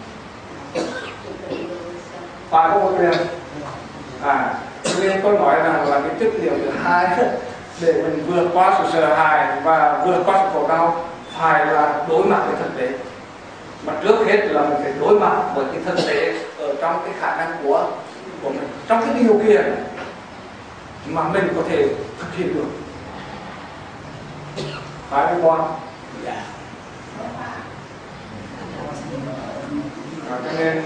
Phải không một điều? Cho nên tôi nói rằng là cái chất liệu thứ hai để mình vượt qua sự sợ hãi và vượt qua sự khổ đau phải là đối mặt với thực tế. Mà trước hết là mình phải đối mặt với cái thực tế ở trong cái khả năng của mình, trong cái điều kiện mà mình có thể thực hiện được. Phải không con? Dạ. Cho nên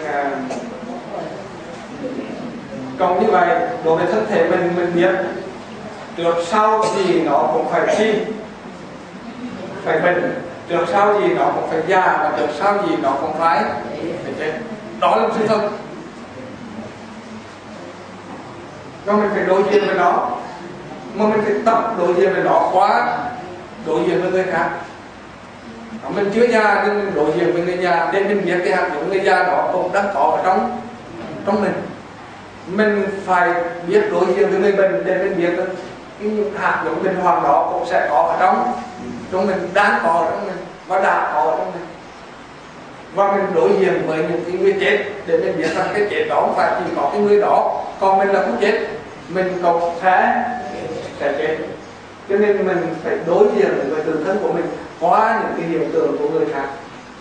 còn như vậy đối với thân thể mình biết trước sau gì nó cũng phải chi, phải bệnh, trước sau gì nó cũng phải già, và trước sau gì nó cũng phải chết. Đó là sự thật. và mình phải đối diện với nó, mà mình phải tập đối diện với nó qua đối diện với người khác. Mình chưa già nên mình đối diện với người già để mình biết cái hạt giống người già đó cũng đang có ở trong mình. Mình phải biết đối diện với người bệnh để mình biết được cái hạt giống bình hoàng đó cũng sẽ có ở trong mình, đang có ở trong mình và đã có ở trong mình. Và mình đối diện với những cái người chết để mình biết rằng cái chết đó không phải chỉ có cái người đó, còn mình là không chết, mình cũng sẽ chết. Cho nên mình phải đối diện với tự thân của mình qua những cái hiện tượng của người khác.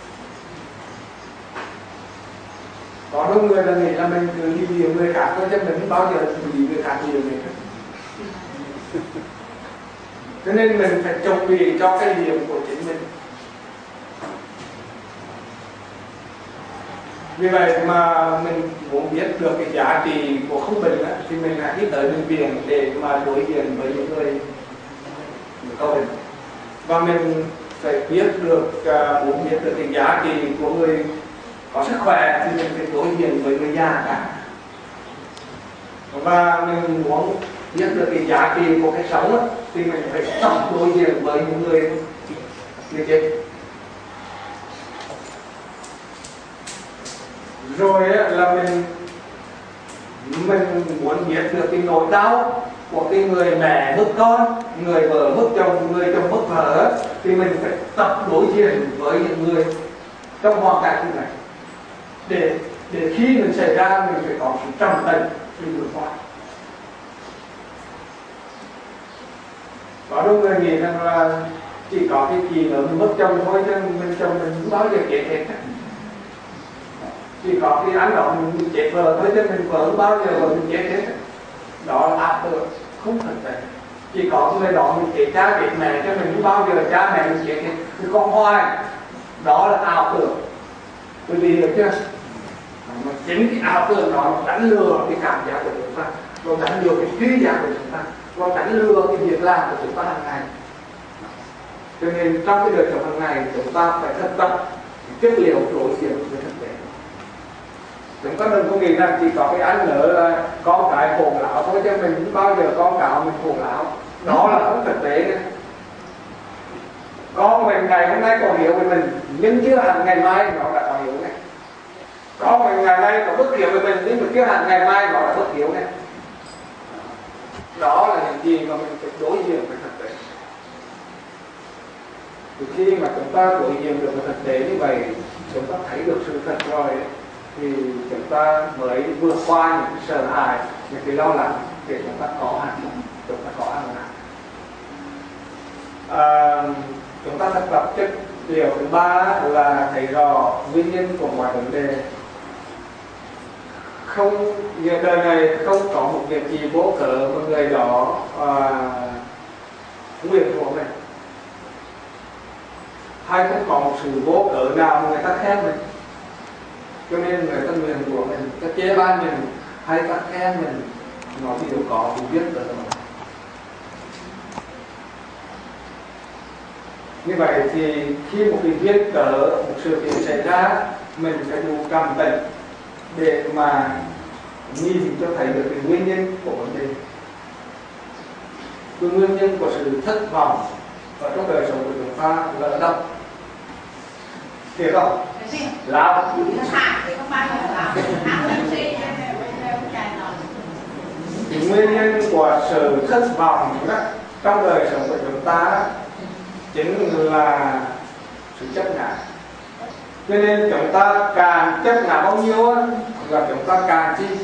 Có đôi người là nghĩ là mình cứ đi điều người khác thôi, chứ mình không bao giờ bị người khác điều mình. Cho nên mình phải chuẩn bị cho cái điểm của chính mình. Vì vậy mà mình muốn biết được cái giá trị của không bình á, thì mình hãy đi tới bệnh viện để mà đối diện với những người có bệnh. Và mình phải biết được, muốn biết được cái giá trị của người có sức khỏe thì mình phải đối diện với người già cả. Và mình muốn biết được cái giá trị của cái sống á, thì mình phải tập đối diện với những người chết. Rồi là mình muốn biết được cái nỗi đau của cái người mẹ mất con, người vợ mất chồng, người chồng mất vợ, thì mình phải tập đối diện với những người trong hoàn cảnh như này để khi mình xảy ra mình phải có sự trầm tĩnh để vượt qua. Có đôi người nghĩ rằng là chỉ có cái gì nữa mình mất chồng thôi, chứ mình chồng mình không bao giờ chết hết. Chỉ có cái anh đó mình chết vợ thôi, chứ mình vợ không bao giờ mình chết hết. Đó là áp lực, không thực tế. Chỉ có người đó mình chết cha chết mẹ, chứ mình không bao giờ cha mẹ mình chết hết. Mình con hoài, đó là ảo tưởng. Quý vị hiểu chưa? Mà chính cái ảo tưởng đó đánh lừa cái cảm giác của chúng ta, nó đánh lừa cái trí giác của chúng ta, nó đánh lừa cái việc làm của chúng ta hàng ngày. Cho nên trong cái đời sống hàng ngày chúng ta phải thực tập chất liệu đối diện với thực tế. Chúng ta đừng có nghĩ rằng chỉ có cái anh nữa là con cái khổ lão thôi, chứ mình không bao giờ con cái mình khổ lão. Đó là không thực tế nữa. Con mình ngày hôm nay còn hiểu về mình, nhưng chưa hẳn ngày mai nó đã có hiểu này. Con mình ngày nay có bất hiểu về mình, nhưng mà chưa hẳn ngày mai nó đã bất hiểu này. Đó là những gì mà mình phải đối diện với thực tế. Thì khi mà chúng ta đối diện được với thực tế như vậy, chúng ta thấy được sự thật rồi, thì chúng ta mới vượt qua những cái sợ hãi, những cái lo lắng để chúng ta có hạnh phúc, chúng ta có an lạc. Chúng ta thực tập chất điều thứ ba là thấy rõ nguyên nhân của mọi vấn đề. Không, giờ đời này không có một việc gì vô cớ mà người đó nguyền rủa mình, hay không có một sự vô cớ nào mà người ta khen mình, cho nên người ta nguyền rủa mình, ta chế ban mình, hay ta khen mình, nó thì đều có thì biết được rồi. Như vậy thì khi một cái việc cỡ, một sự kiện xảy ra, mình phải đủ trầm tĩnh để mà nhìn cho thấy được cái nguyên nhân của vấn đề. Cái nguyên nhân của sự thất vọng ở trong đời sống của chúng ta là ở đâu? Hiểu không? Lão. Cái nguyên nhân của sự thất vọng đó, trong đời sống của chúng ta chính là sự chấp ngã. Cho nên chúng ta càng chấp ngã bao nhiêu là chúng ta càng chi,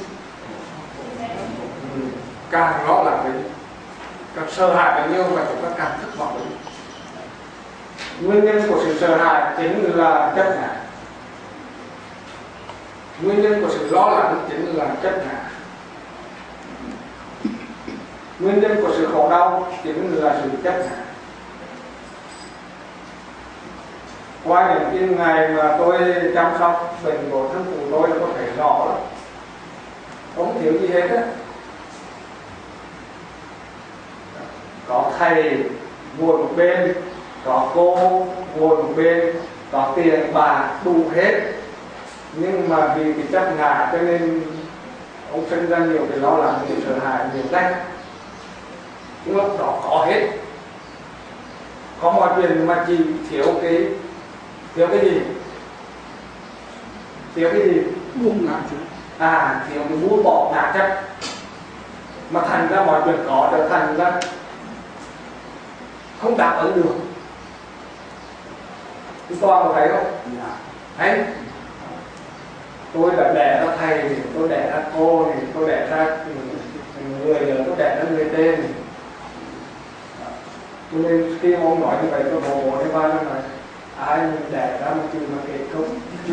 càng lo lắng, càng sợ hãi bao nhiêu và chúng ta càng thất vọng. Nguyên nhân của sự sợ hãi chính là chấp ngã. Nguyên nhân của sự lo lắng chính là chấp ngã. Nguyên nhân của sự khổ đau chính là sự chấp ngã. Qua những cái ngày mà tôi chăm sóc bệnh của thân phụ tôi là có thể rõ lắm, không thiếu gì hết á. Có thầy ngồi một bên, có cô ngồi một bên, có tiền bạc đủ hết, nhưng mà vì cái chấp ngã cho nên ông sinh ra nhiều cái lo lắng, nhiều sợ hãi, nhiều rách. Nhưng lúc đó có hết, có mọi chuyện, mà chỉ thiếu cái gì? Thiếu cái gì? buông ngã chứ. Thiếu cái buông bỏ ngã chấp, mà thành ra mọi chuyện có trở thành ra không đáp ứng được. Chúng ta có thấy không? Thấy tôi đã đẻ ra thầy, tôi đẻ ra cô, tôi đẻ ra người lớn, tôi đẻ ra người tên. Cho nên khi ông nói như vậy tôi bố đi ba nó nói ai mình đẻ ra một chừng mà kể công.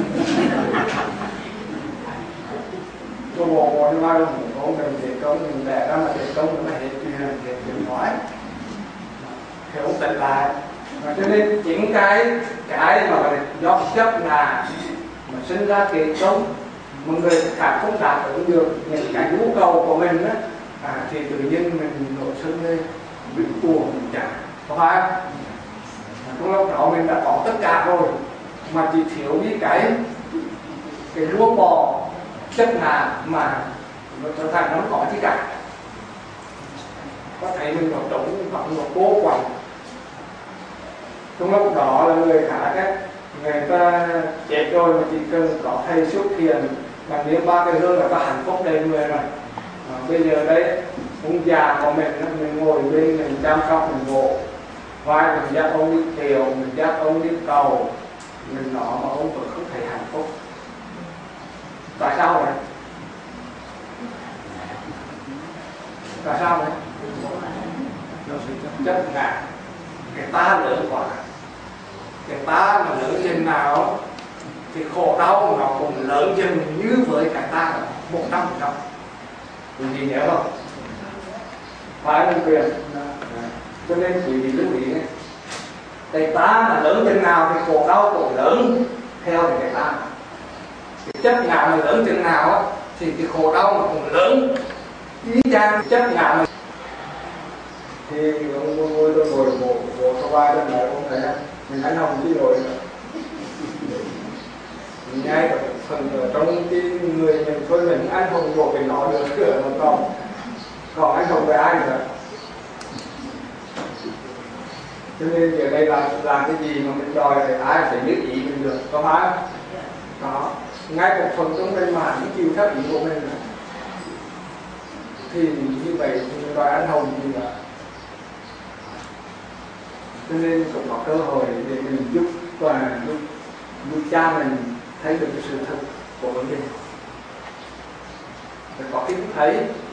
Tôi bố đi ba nó nói mình kể công, mình đẻ ra mà kể công nó hết chuyện nói. Thì ông tỉnh lại. Cho nên những cái mà do chấp là mà sinh ra kể công, mà người khác không đáp ứng được những cái nhu cầu của mình á, thì tự nhiên mình nổi sân lên, bị buồn, mình chán, có phải không? Trong lúc đó mình đã có tất cả rồi, mà chỉ thiếu đi cái buông bỏ chấp ngã mà nó trở thành nó không có gì cả. Có thấy mình nó trống hoặc nó cố quằn. Trong lúc đó là người khác á, người ta chết rồi mà chỉ cần có thầy xuất hiện bằng niệm ba cái hương là có hạnh phúc đầy người rồi. Bây giờ đấy ông già của mình ngồi bên mình chăm sóc, mình ngộ vai mình dắt ông đi tiều, mình dắt ông đi cầu, mình nọ mà ông vẫn không thấy hạnh phúc. Tại sao vậy? Tại sao vậy? Chấp ngã, cái ta lớn quá. Cái ta mà lớn chừng nào thì khổ đau nó cũng lớn chừng như với cái ta 100%. Mình gì nhớ không? Phải không quyền? Cho nên quý vị lưu ý này, cái ta mà lớn chừng nào thì khổ đau cũng lớn theo cái ta. Cái chấp ngã mà lớn chừng nào á thì cái khổ đau mà cũng lớn. Ý chang chấp ngã mà thì ông ngồi tôi ngồi bộ sau vai lên lại ông thấy mình anh hồng chứ rồi mình nhai phần ở trong cái người mình thôi, mình anh hồng bộ cái nó được cửa mà còn anh hồng với ai nữa. Cho nên ở đây là làm cái gì mà mình đòi thì ai phải biết ý mình được, có phải không? Đó, ngay một phần trong bên mà những chịu theo ý của mình nữa. Thì như vậy mình đòi anh hồng gì nữa. Cho nên cũng có cơ hội để mình giúp cha mình thấy được cái sự thật của vấn đề. Phải có cái thấy.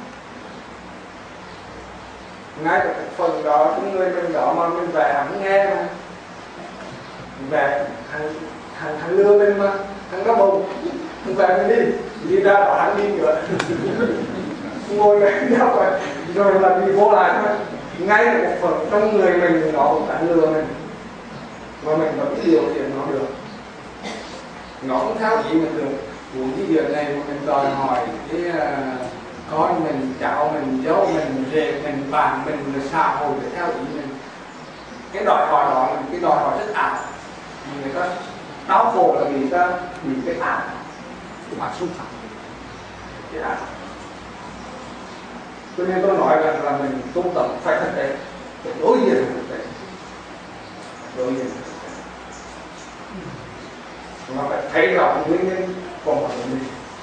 Ngay cái phần đó, cái người mình đó mà mình về hắn nghe mà. Về hắn lừa mình mà, hắn có bụng. Hắn về mình đi ra đó hắn đi nữa. Ngồi cái nhau rồi là đi vô lại thôi. Ngay một phần trong người mình nó cũng đã lừa mình, mà mình vẫn điều khiển nó được, nó cũng theo ý mình được. Những cái việc này mà mình đòi hỏi cái con mình, cháu mình, dâu mình, rể mình, bạn mình, xã hội để theo ý mình. Cái đòi hỏi đó là cái đòi hỏi rất ảo. Người ta đau khổ là vì ta bị cái ảo, Mà xung phạm cái ảo. Cho nên tôi nói rằng là mình tu tập phải thực tế, phải đối diện thực tế, đối diện thực tế, mà phải thấy rõ nguyên nhân của mọi người.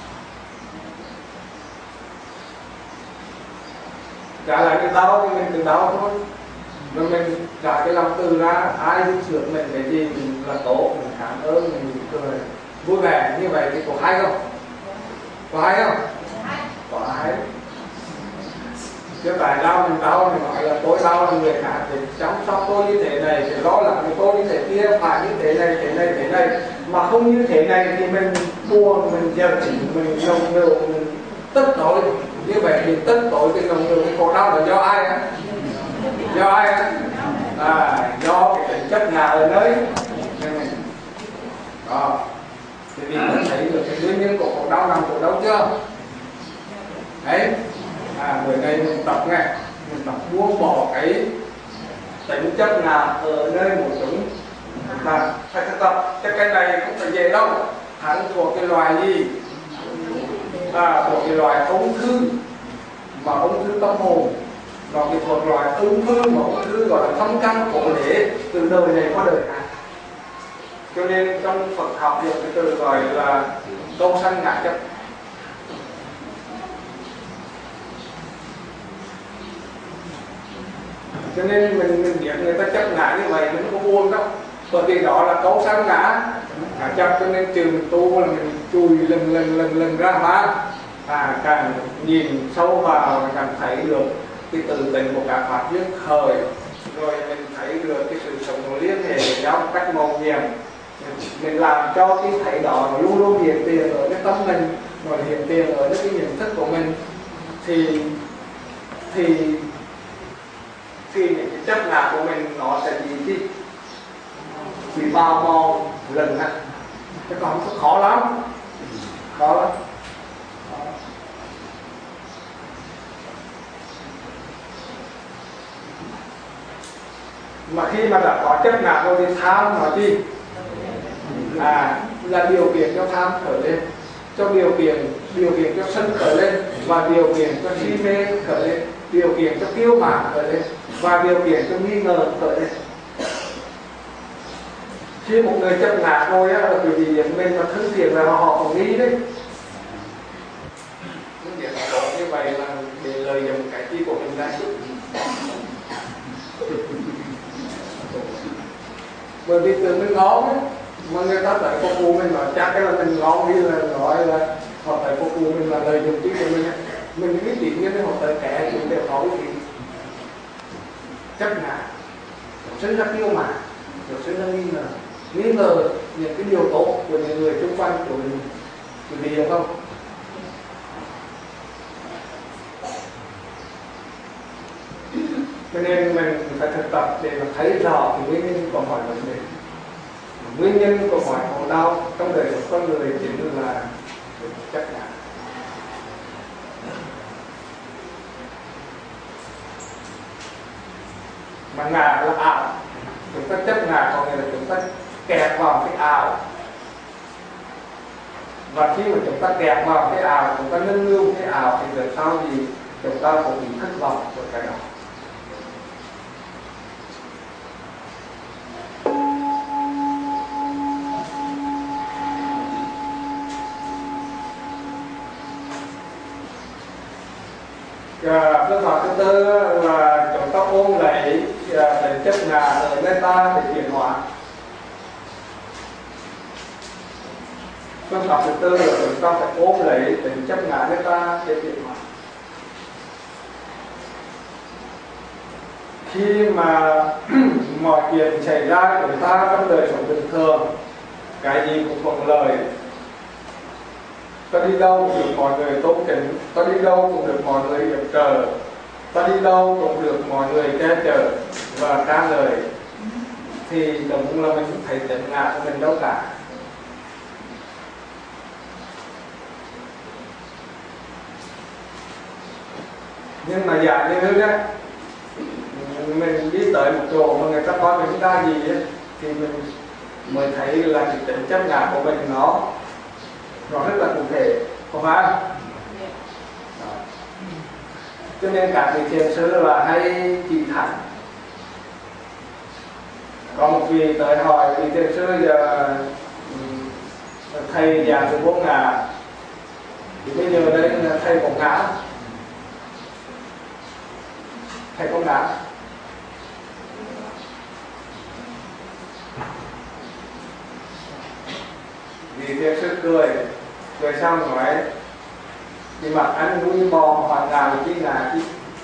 Trả lại cái đau thì mình tự đau thôi, mà mình trả cái lòng từ ra, ai giúp sửa mình cái gì mình là tốt, mình cảm ơn, mình cười vui vẻ như vậy thì có hay không? Có hay không? Có hay. Chứ tại sao mình đau mình nói là tôi đau là người khác thì chăm sóc tôi như thế này, thì lo lắng của tôi như thế kia, phải như thế này, thế này, mà không như thế này thì mình buồn, mình giận, mình nồng nượu, mình tức tối. Như vậy thì tức tối cái nồng nượu, cái khổ đau là do ai á? Do ai á? Do cái tính chất ngã ở nơi đó. Thì mình thấy được cái nguyên nhân của khổ đau nằm ở đâu chưa? Đấy. Bữa nay mình tập nghe, mình tập buông bỏ cái tính chất ngã ở nơi một chúng là phải thực tập. Cái này không phải dễ đâu, hắn thuộc cái loài gì? thuộc cái loại ung thư mà ung thư tâm hồn, và cái thuộc loại ung thư mà ung thư gọi là thâm căn cổ đế từ đời này qua đời khác. Cho nên trong Phật học dùng cái từ gọi là câu sanh ngã chấp. Cho nên mình biết người ta chấp ngã như vậy mình không buồn đâu, bởi vì đó là cấu sanh ngã chấp. Cho nên trừ mình tu là mình chui lần ra má, càng nhìn sâu vào càng thấy được cái tự tình của các pháp duyên khởi, rồi mình thấy được cái sự sống nó liên hệ với nhau một cách màu nhiệm. Mình làm cho cái thấy đó nó luôn luôn hiện tiền ở cái tâm mình, nó hiện tiền ở cái nhận thức của mình, thì những cái chấp ngã của mình nó sẽ bị bao mòn lần á. Cái còn khó lắm. Mà khi mà đã có chấp ngã rồi thì tham nó chi? Là điều kiện cho tham khởi lên, cho điều kiện cho sân khởi lên, và điều kiện cho si mê khởi lên, điều kiện cho kiêu mạn khởi lên, và điều kiện cho nghi ngờ khởi lên. Khi một người chấp ngã rồi á, là bởi vì mình mà thân thiện là họ còn nghi đấy. Thân thiện họ như vậy là để lợi dụng cái chi của mình ra. Bởi vì từ mình ngon ấy, mà người ta tới phục vụ mình nói chắc cái là mình ngon, đi là nói là họ tới phục vụ mình là lợi dụng trí của mình ấy. Mình biết chuyện như thế họ tới kẻ thì đều có cái gì chấp ngã, sinh ra kiêu mạn, sinh ra nghi ngờ những cái điều tốt của những người xung quanh của mình, thì hiểu không? Cho nên mình phải thực tập để mà thấy rõ cái nguyên nhân của mọi vấn đề. Nguyên nhân của mọi khổ đau trong đời của con người chính là chấp ngã. Mà ngã là ảo, chúng ta chấp ngã có nghĩa là chúng ta kẹt vào cái ảo. Và khi mà chúng ta kẹt vào cái ảo, chúng ta nâng niu cái ảo thì về sau gì chúng ta cũng bị thất vọng của cái đó. Phương pháp thứ tư là chúng ta ôm lấy chấp ngã ở nơi ta để chuyển hóa. Phương pháp thứ tư là chúng ta phải ôm lấy tính chấp ngã nơi ta để chuyển hóa. Khi mà mọi chuyện xảy ra chúng ta trong đời sống bình thường, cái gì cũng thuận lợi, ta đi đâu cũng được mọi người tôn kính, ta đi đâu cũng được mọi người hiệp trợ, ta đi đâu cũng được mọi người che chở và ca ngợi, thì đúng là mình không thấy tính ngã của mình đâu cả. Nhưng mà giả như đấy, mình đi tới một chỗ mà người ta coi mình ra gì ấy, thì mình mới thấy là cái tính chấp ngã của mình nó rất là cụ thể, có phải không? Cho nên các vị thiền sư là hay chỉ thẳng. Có một vị tới hỏi vị thiền sư giờ thầy giảng từ vô ngã, thì bây giờ đây là thầy có ngã, thầy có ngã. Vị thiền sư cười xong nói thì mặt anh nuôi bò hoặc gà chi ngà chi.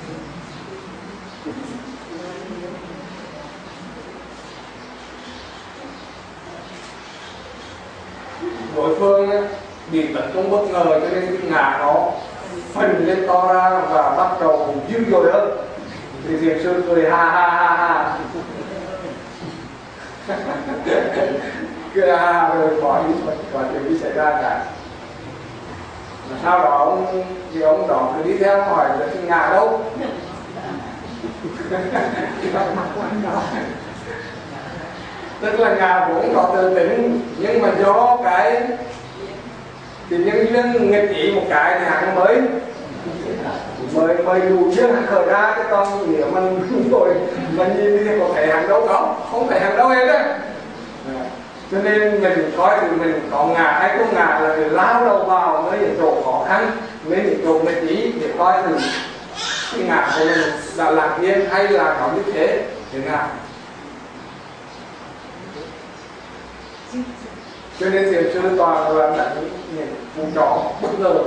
Đối phương bị tấn công bất ngờ cho nên cái ngà nó phình lên to ra và bắt đầu dữ dội hơn. Thì thiền sư cười ha ha ha ha. Cười ha rồi bỏ chuyện gì xảy ra cả. Sau đó ông đó cứ đi theo hỏi là cái nhà đâu. Tức là nhà vốn có tự tính, nhưng mà do cái thì những duyên nghịch ý một cái thì hắn mới đủ duyên hắn khởi ra, cái con nếu mình rồi mình nhìn thì có thể hắn đâu có, không thể hắn đâu hết đấy. Cho nên mình coi thì mình có ngã hay không ngã là phải lao đầu vào với những chỗ khó khăn, với những chỗ nghịch ý để coi thì cái ngã của mình là lạc yên hay là có như thế để ngã. Cho nên thiền sư toàn là đánh những vụ trò bất ngờ,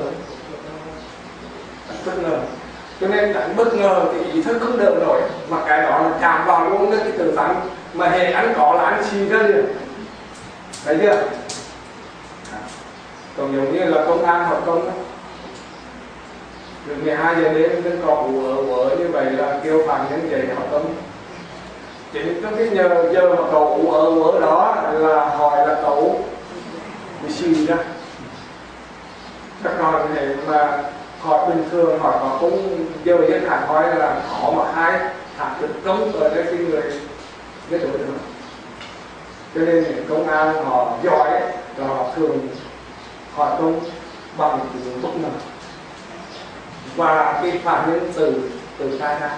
cho nên đánh bất ngờ thì ý thức không đỡ nổi, mà cái đó là chạm vào luôn cái tự tánh, mà hệ anh có là anh xì ra liền, thấy chưa? Còn giống như là công an hoặc công đó, từ 12 giờ đêm đến có ủ ở như vậy là kêu phạm nhân dậy họ công. Chính trong cái giờ mà cậu ủ ở đó là hỏi là cậu bị suy ra. Các con này mà hỏi bình thường hỏi có cũng giờ dân hẳn hỏi là khó mà hai thả được công ở đây cái người cái đối tượng. Cho nên những công an họ giỏi là họ thường hỏi công bằng những bất ngờ và cái phản ứng từ tai ra.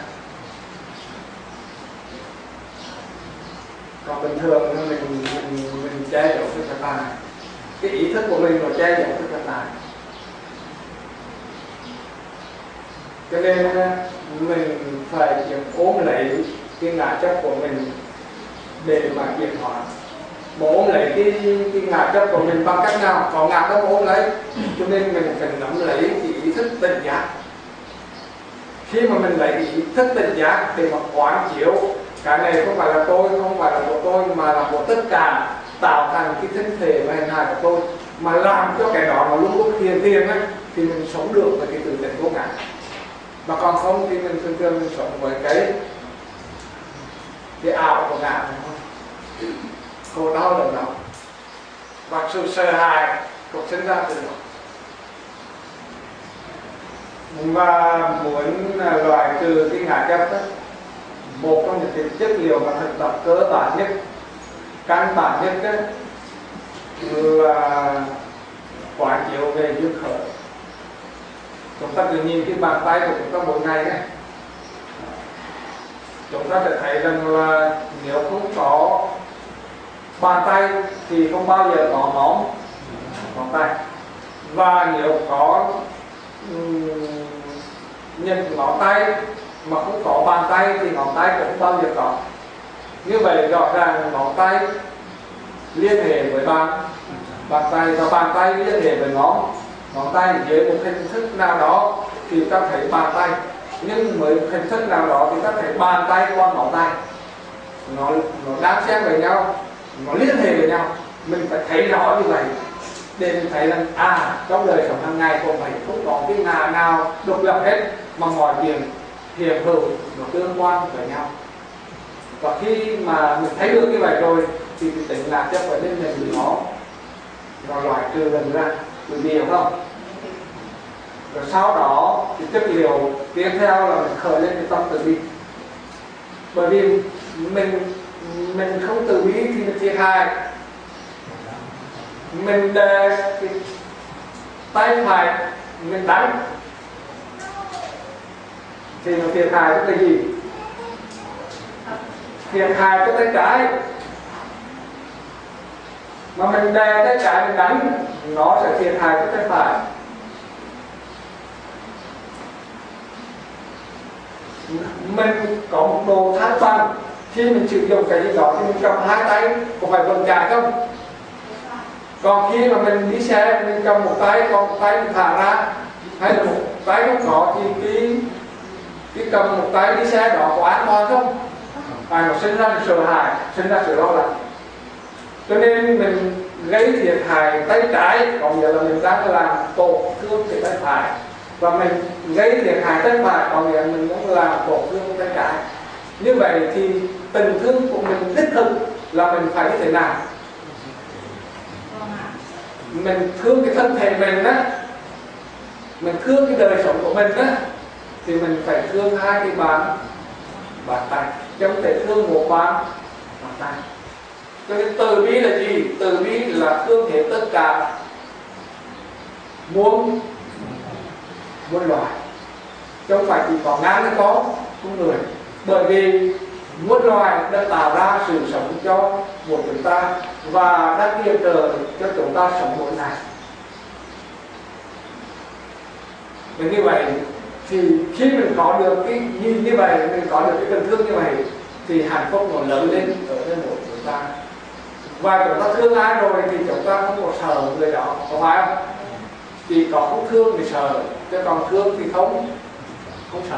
Còn bình thường mình che giấu cái tài, cái ý thức của mình là che giấu cái tài. Cho nên mình phải ôm lấy cái ngã chấp của mình để mà chuyển hóa. Mà ôm lấy cái ngã chấp của mình bằng cách nào? Có ngã chấp ôm lấy. Cho nên mình phải nắm lấy cái ý thức tỉnh giác. Khi mà mình lấy cái ý thức tỉnh giác để mà quán chiếu cái này không phải là tôi, không phải là của tôi, mà là của tất cả, tạo thành cái thân thể và hình hài của tôi, mà làm cho cái đó mà lúc lúc thiền ấy, thì mình sống được với cái tự tỉnh vô ngã. Mà còn không thì mình thường mình sống với cái ảo của ngã này thôi. Khổ đau lần đó và sự sợ hãi cũng sinh ra từ đó. Và muốn loại trừ cái ngã chấp đó, một trong những cái chất liệu mà thực tập cơ bản nhất, căn bản nhất đó, là quán chiếu về duyên khởi. Chúng ta cứ nhìn cái bàn tay của chúng ta mỗi ngày ấy, chúng ta sẽ thấy rằng là nếu không có bàn tay thì không bao giờ có ngón tay, và nếu có những ngón tay mà không có bàn tay thì ngón tay cũng không bao giờ có. Như vậy rõ ràng ngón tay liên hệ với bàn tay, và bàn tay liên hệ với ngón tay dưới một hình thức nào đó thì ta thấy bàn tay, nhưng với hình thức nào đó thì ta thấy bàn tay qua ngón tay, nó đan xen với nhau, nó liên hệ với nhau. Mình phải thấy rõ như vậy để mình thấy rằng trong đời sống hàng ngày của mình không có cái ngã nào độc lập hết, mà mọi chuyện hiệp hữu nó tương quan với nhau. Và khi mà mình thấy được như vậy rồi thì cái tính ngã chấp ở bên mình nó loại trừ dần ra. Bởi vì hiểu không? Rồi sau đó thì chất liệu tiếp theo là mình khởi lên cái tâm từ bi. Bởi vì mình không từ bi thì mình thiệt hại. Mình đè cái tay phải mình đánh thì nó thiệt hại cái gì? Thiệt hại cái tay trái. Mà mình đè tay trái mình đánh, nó sẽ thiệt hại cái tay phải. Mình có một đồ thắng bằng, khi mình sử dụng cái gì đó thì mình cầm hai tay có phải vững chãi không? Còn khi mà mình đi xe mình cầm một tay, còn một tay mình thả ra, hay là một tay không có thì cái cầm một tay đi xe đó có an toàn không? Nó sinh ra sợ hãi, sinh ra sự lo lắng. Cho nên mình gây thiệt hại tay trái, có nghĩa là mình đang làm tổn thương cái tay phải, và mình gây thiệt hại tay phải, có nghĩa là mình đang làm tổn thương tay trái. Như vậy thì tình thương của mình đích thực là mình phải như thế nào? Mình thương cái thân thể mình á, mình thương cái đời sống của mình á, thì mình phải thương hai cái bàn tay, chứ không thể thương một bàn tay. Cho nên từ bi là gì? Từ bi là thương hết tất cả muôn loài, chứ không phải chỉ có ngang mới có con người. Bởi vì muôn loài đã tạo ra sự sống cho một chúng ta và đã yểm trợ cho chúng ta sống mỗi ngày. Và như vậy thì khi mình có được cái như vậy, mình có được cái tình thương như vậy thì hạnh phúc nó lớn lên ở trên mỗi chúng ta. Và chúng ta thương ai rồi thì chúng ta không có sợ người đó, có phải không? Chỉ có không thương thì sợ, chứ còn thương thì không sợ.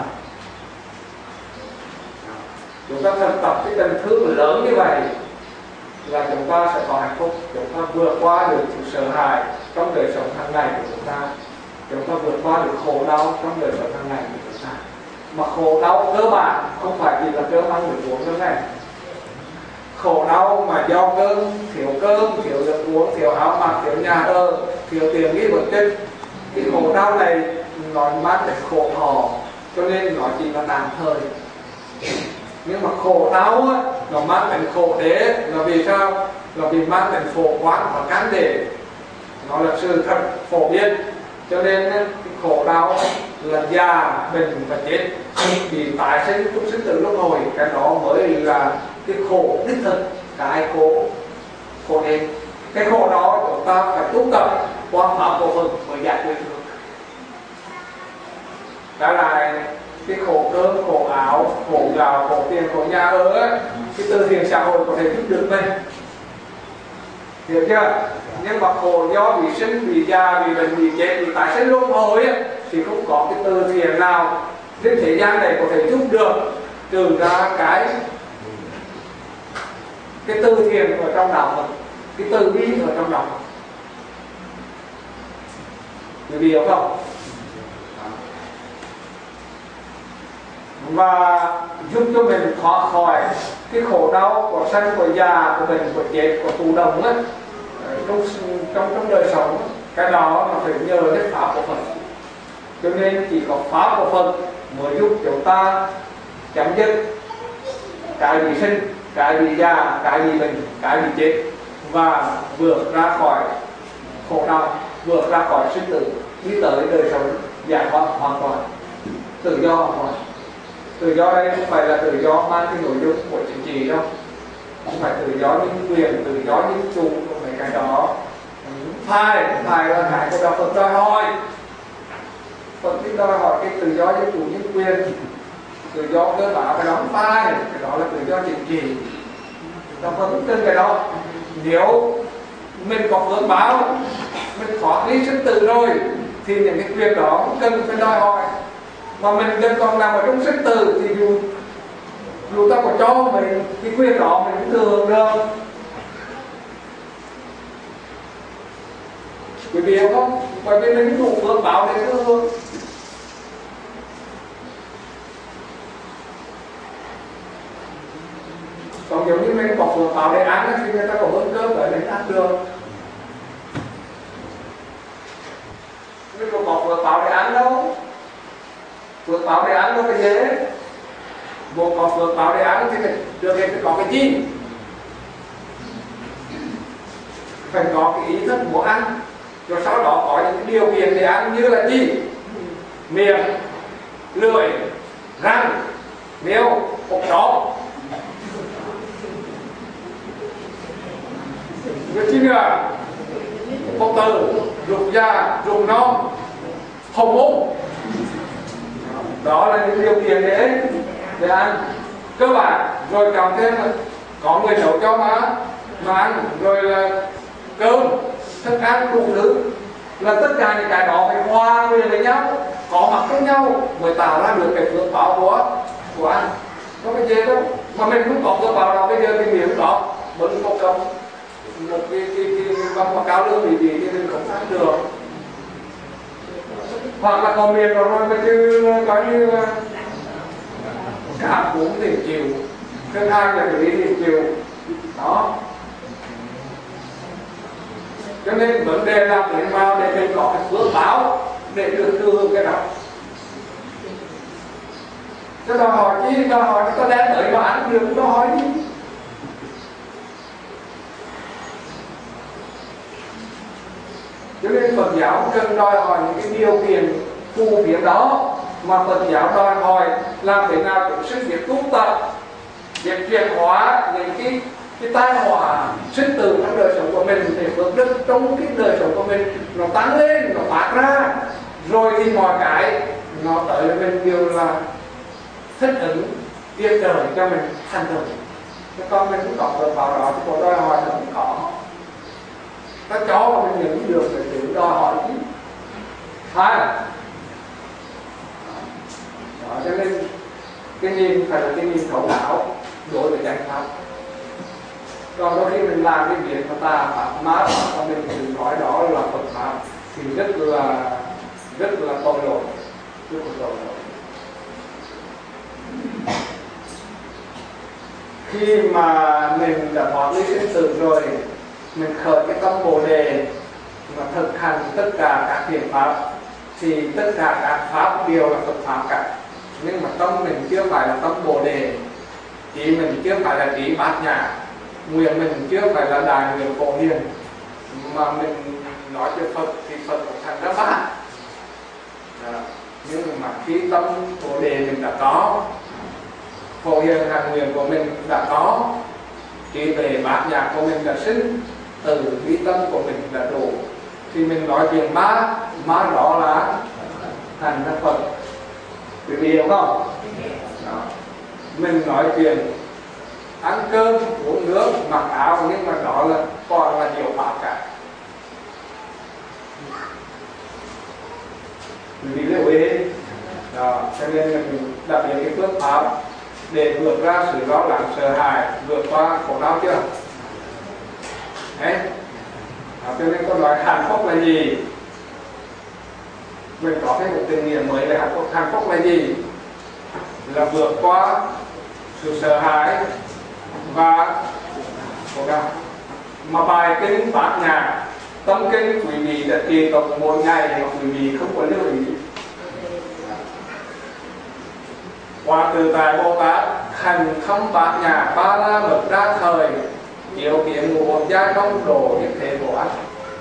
Chúng ta thực tập cái tình thương lớn như vậy là chúng ta sẽ có hạnh phúc. Chúng ta vượt qua được sự sợ hãi trong đời sống hàng ngày của chúng ta. Chúng ta vượt qua được khổ đau trong đời sống hàng ngày của chúng ta. Mà khổ đau cơ bản không phải chỉ là cơm ăn được uống nữa này. Khổ đau mà do thiếu cơm, thiếu nước uống, thiếu áo mặc, thiếu nhà ở, thiếu tiền nghi vật chất. Cái khổ đau này nó mang đến khổ thọ, cho nên nó chỉ là tạm thời. Nhưng mà khổ đau á, nó mang đến khổ đế là vì sao? Là vì mang đến phổ quán và cán đế. Nó là sự thật phổ biến. Cho nên cái khổ đau là già, bệnh và chết. Thì tái sinh chúng sinh từ lúc hồi, cái đó mới là cái khổ đích thực, cái khổ đế. Cái khổ đó chúng ta phải tu tập qua pháp của Phật mới giải quyết được. Đó là cái khổ cơm, khổ áo, khổ gạo, khổ tiền, khổ nhà ở, cái từ thiện xã hội có thể giúp được mình. Hiểu chưa? Nhưng mà khổ do bị sinh, bị già, bị bệnh, bị chết, bị tái sinh luân hồi thì không có cái từ thiện nào trên thế gian này có thể giúp được, trừ ra cái từ thiện ở trong đạo Phật, cái từ bi ở trong đạo Phật. Quý vị hiểu không? Và giúp cho mình thoát khỏi cái khổ đau của sanh, của già, của bệnh, của chết, của tù đồng á, trong đời sống. Cái đó là phải nhờ đến pháp của Phật. Cho nên chỉ có pháp của Phật mới giúp chúng ta chấm dứt cái bị sinh, cái bị già, cái bị bệnh, cái bị chết và vượt ra khỏi khổ đau, vượt ra khỏi sinh tử, đi tới đời sống giải thoát hoàn toàn, tự do hoàn toàn. Tự do đây không phải là tự do mang cái nội dung của chính trị đâu, không phải tự do những quyền, tự do những chủ, không phải cái đó. Không phải là cái của đạo Phật đòi hỏi. Phật thích đòi hỏi cái tự do dân chủ nhân quyền, tự do cơ bản, cái đó không phải, cái đó là tự do chính trị. Đạo Phật không tin cái đó. Nếu mình có phước báo, mình thoát ly sinh tử rồi thì những cái quyền đó không cần phải đòi hỏi. Mà mình vẫn còn nằm ở trong sinh tử thì dù ta có cho mình cái quyền đó mình cũng thừa hưởng được. Quý vị hiểu không? Bởi vì mình đủ phước báo để thừa hưởng. Còn giống như mình có phước báo để ăn thì người ta có hơn cơm để mình ăn được. Mình có phước báo để ăn đâu. Phước báo để ăn đâu phải dễ. Một có phước báo để ăn thì được thì có cái gì? Phải có cái ý thức muốn ăn. Rồi sau đó có những cái điều kiện để ăn như là gì? Miệng, lưỡi, răng, miêu, hộp chó. Rồi chi nữa? Hộp tử, rụng da, rụng non, hồng ống. Đó là những điều kiện để ăn cơ bản. Rồi cộng thêm là có người nấu cho mà ăn. Rồi là cơm, thức ăn, đủ thứ. Là tất cả những cái đó phải hòa quyện với nhau, có mặt với nhau mới tạo ra được cái phước báo của ăn. Có cái gì đâu. Mà mình không có phước báo đâu, bây giờ cái miệng đó vẫn có công một cái văn mà cao lương bị thì mình không ăn được. Hoặc là còn miền rồi mà chứ coi như cả cũng thì chịu, thứ hai là lý thì chịu đó. Cho nên vấn đề là mình vào để mình có cái phước báo để được thừa hưởng cái đó. Chứ đòi hỏi chi, đòi hỏi chúng ta đem tới mà ăn được, đòi hỏi đi. Cho nên Phật giáo cần đòi hỏi những cái điều kiện phù phiếm đó, mà Phật giáo đòi hỏi làm thế nào chúng sinh việc tu tập, việc chuyển hóa những cái tai họa sinh tử trong đời sống của mình, để phước đức trong cái đời sống của mình nó tăng lên, nó phát ra, rồi thì mọi cái nó tới là mình đều là thích ứng việc đời cho mình thành tựu. Cái con mình cũng có được vào đó, chứ có đòi hỏi nó cũng có. Nó cho mà mình nhận được thì tự đòi hỏi chứ. Phải. Đó, cho nên cái nhìn phải là cái nhìn thấu đáo đối với chánh pháp. Còn đôi khi mình làm cái việc mà ta pháp mát và mình tự nói đó là Phật pháp thì rất là tội lỗi, rất là tội lỗi. Khi mà mình đã thoát ly sinh tử rồi, mình khởi cái tâm Bồ đề mà thực hành tất cả các thiện pháp, thì tất cả các pháp đều là Phật pháp cả. Nhưng mà tâm mình chưa phải là tâm Bồ đề, ý mình chưa phải là ý bát nhã, nguyện mình chưa phải là đại nguyện Phổ Hiền, mà mình nói cho Phật thì Phật cũng thành ra bát. Nhưng mà khi tâm Bồ đề mình đã có, Phổ Hiền hành nguyện của mình đã có, trí tuệ bát nhã của mình đã sinh, từ bi tâm của mình đã đủ, thì mình nói chuyện má đó là thành ra Phật. Quý vị hiểu không? Đó. Mình nói chuyện ăn cơm, uống nước, mặc áo, nhưng mà đó là còn là nhiều pháp cả. Quý vị lưu ý. Đó, cho nên mình đặt những cái phương pháp để vượt ra sự lo lắng sợ hãi, vượt qua khổ đau chưa? Đấy. Cho nên câu nói hạnh phúc là gì? Mình có cái một tình nghĩa mới là hạnh phúc là gì? Là vượt qua sự sợ hãi và khổ đau. Mà bài kinh Bát Nhã, tâm kinh quý vị đã trì tụng một ngày mà quý vị không có lưu ý. Qua Tự Tại Bồ Tát hành thông Bát Nhã ba la mật ra thời, chiếu kiến ngũ uẩn giai đông độ nhất thể của anh.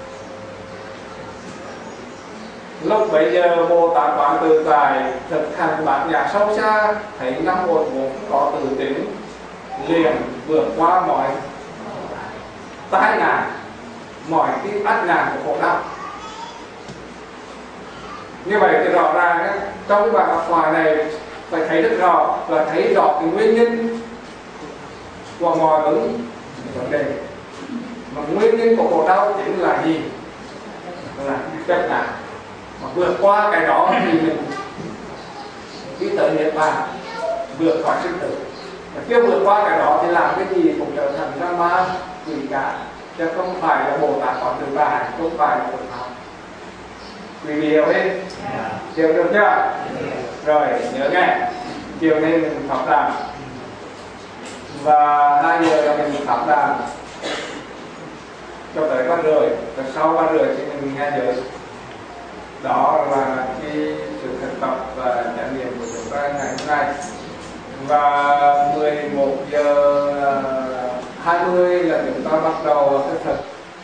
Lúc bấy giờ Bồ Tát Quán Tự Tại thực hành Bát Nhã sâu xa, thấy năm uẩn vốn có tự tính, liền vượt qua mọi tai nạn, mọi cái ách nạn của khổ đau. Như vậy thì rõ ràng trong cái bài học hòa này phải thấy rất rõ, và thấy rõ cái nguyên nhân của mọi vấn đề. Mà nguyên nhân của khổ đau chính là gì? Là chấp ngã. Mà vượt qua cái đó thì mình đi tới niết bàn, vượt khỏi sinh tử. Mà chưa vượt qua cái đó thì làm cái gì cũng trở thành ra ma quỷ cả, chứ không phải là Bồ Tát Quán Tự Tại, không phải là Phật pháp. Quý vị hiểu đi? Hiểu được chưa? Rồi nhớ nghe, chiều nay mình pháp đàn và 2 giờ là mình pháp đàn cho tới 3 rưỡi, và sau 3 rưỡi thì mình nghe giới. Đó là cái sự thực tập và trải nghiệm của chúng ta ngày hôm nay. Và 11 giờ 20 là chúng ta bắt đầu cái thực.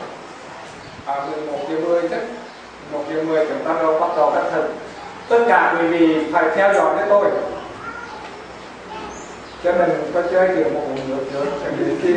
11 giờ 10 chắc 1 giờ 10 chúng ta bắt đầu cái thực. Tất cả quý vị phải theo dõi với tôi. Cho mình có chơi kiểu một uống nước nữa. Khi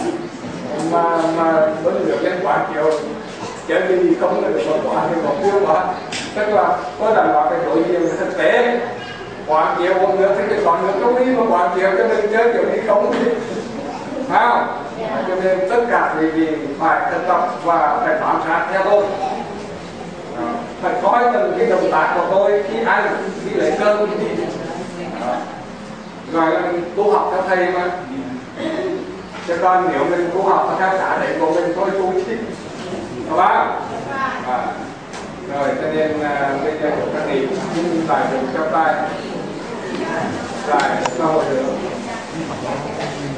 mà bớt nước lên quá kiểu chơi cái gì không là được một quả thì một tiêu quá. Tức là có đảm bảo cái đối diện thực tế. Quả kiểu uống nước thì cái còn nước không đi, mà quả kiểu cho mình chơi kiểu đi không đi. Phải không? Cho nên tất cả quý vị phải thực tập và phải bám sát theo tôi. Phải coi từng cái động tác của tôi khi ai đi lấy cơm đi. Rồi là mình tu học theo thầy mà. Chứ còn nếu mình tu học theo xã để của mình thôi tu chứ. Đúng không? Rồi cho nên bây giờ chúng ta nghỉ nhưng lại được cho tay. Lại sau hồi nữa.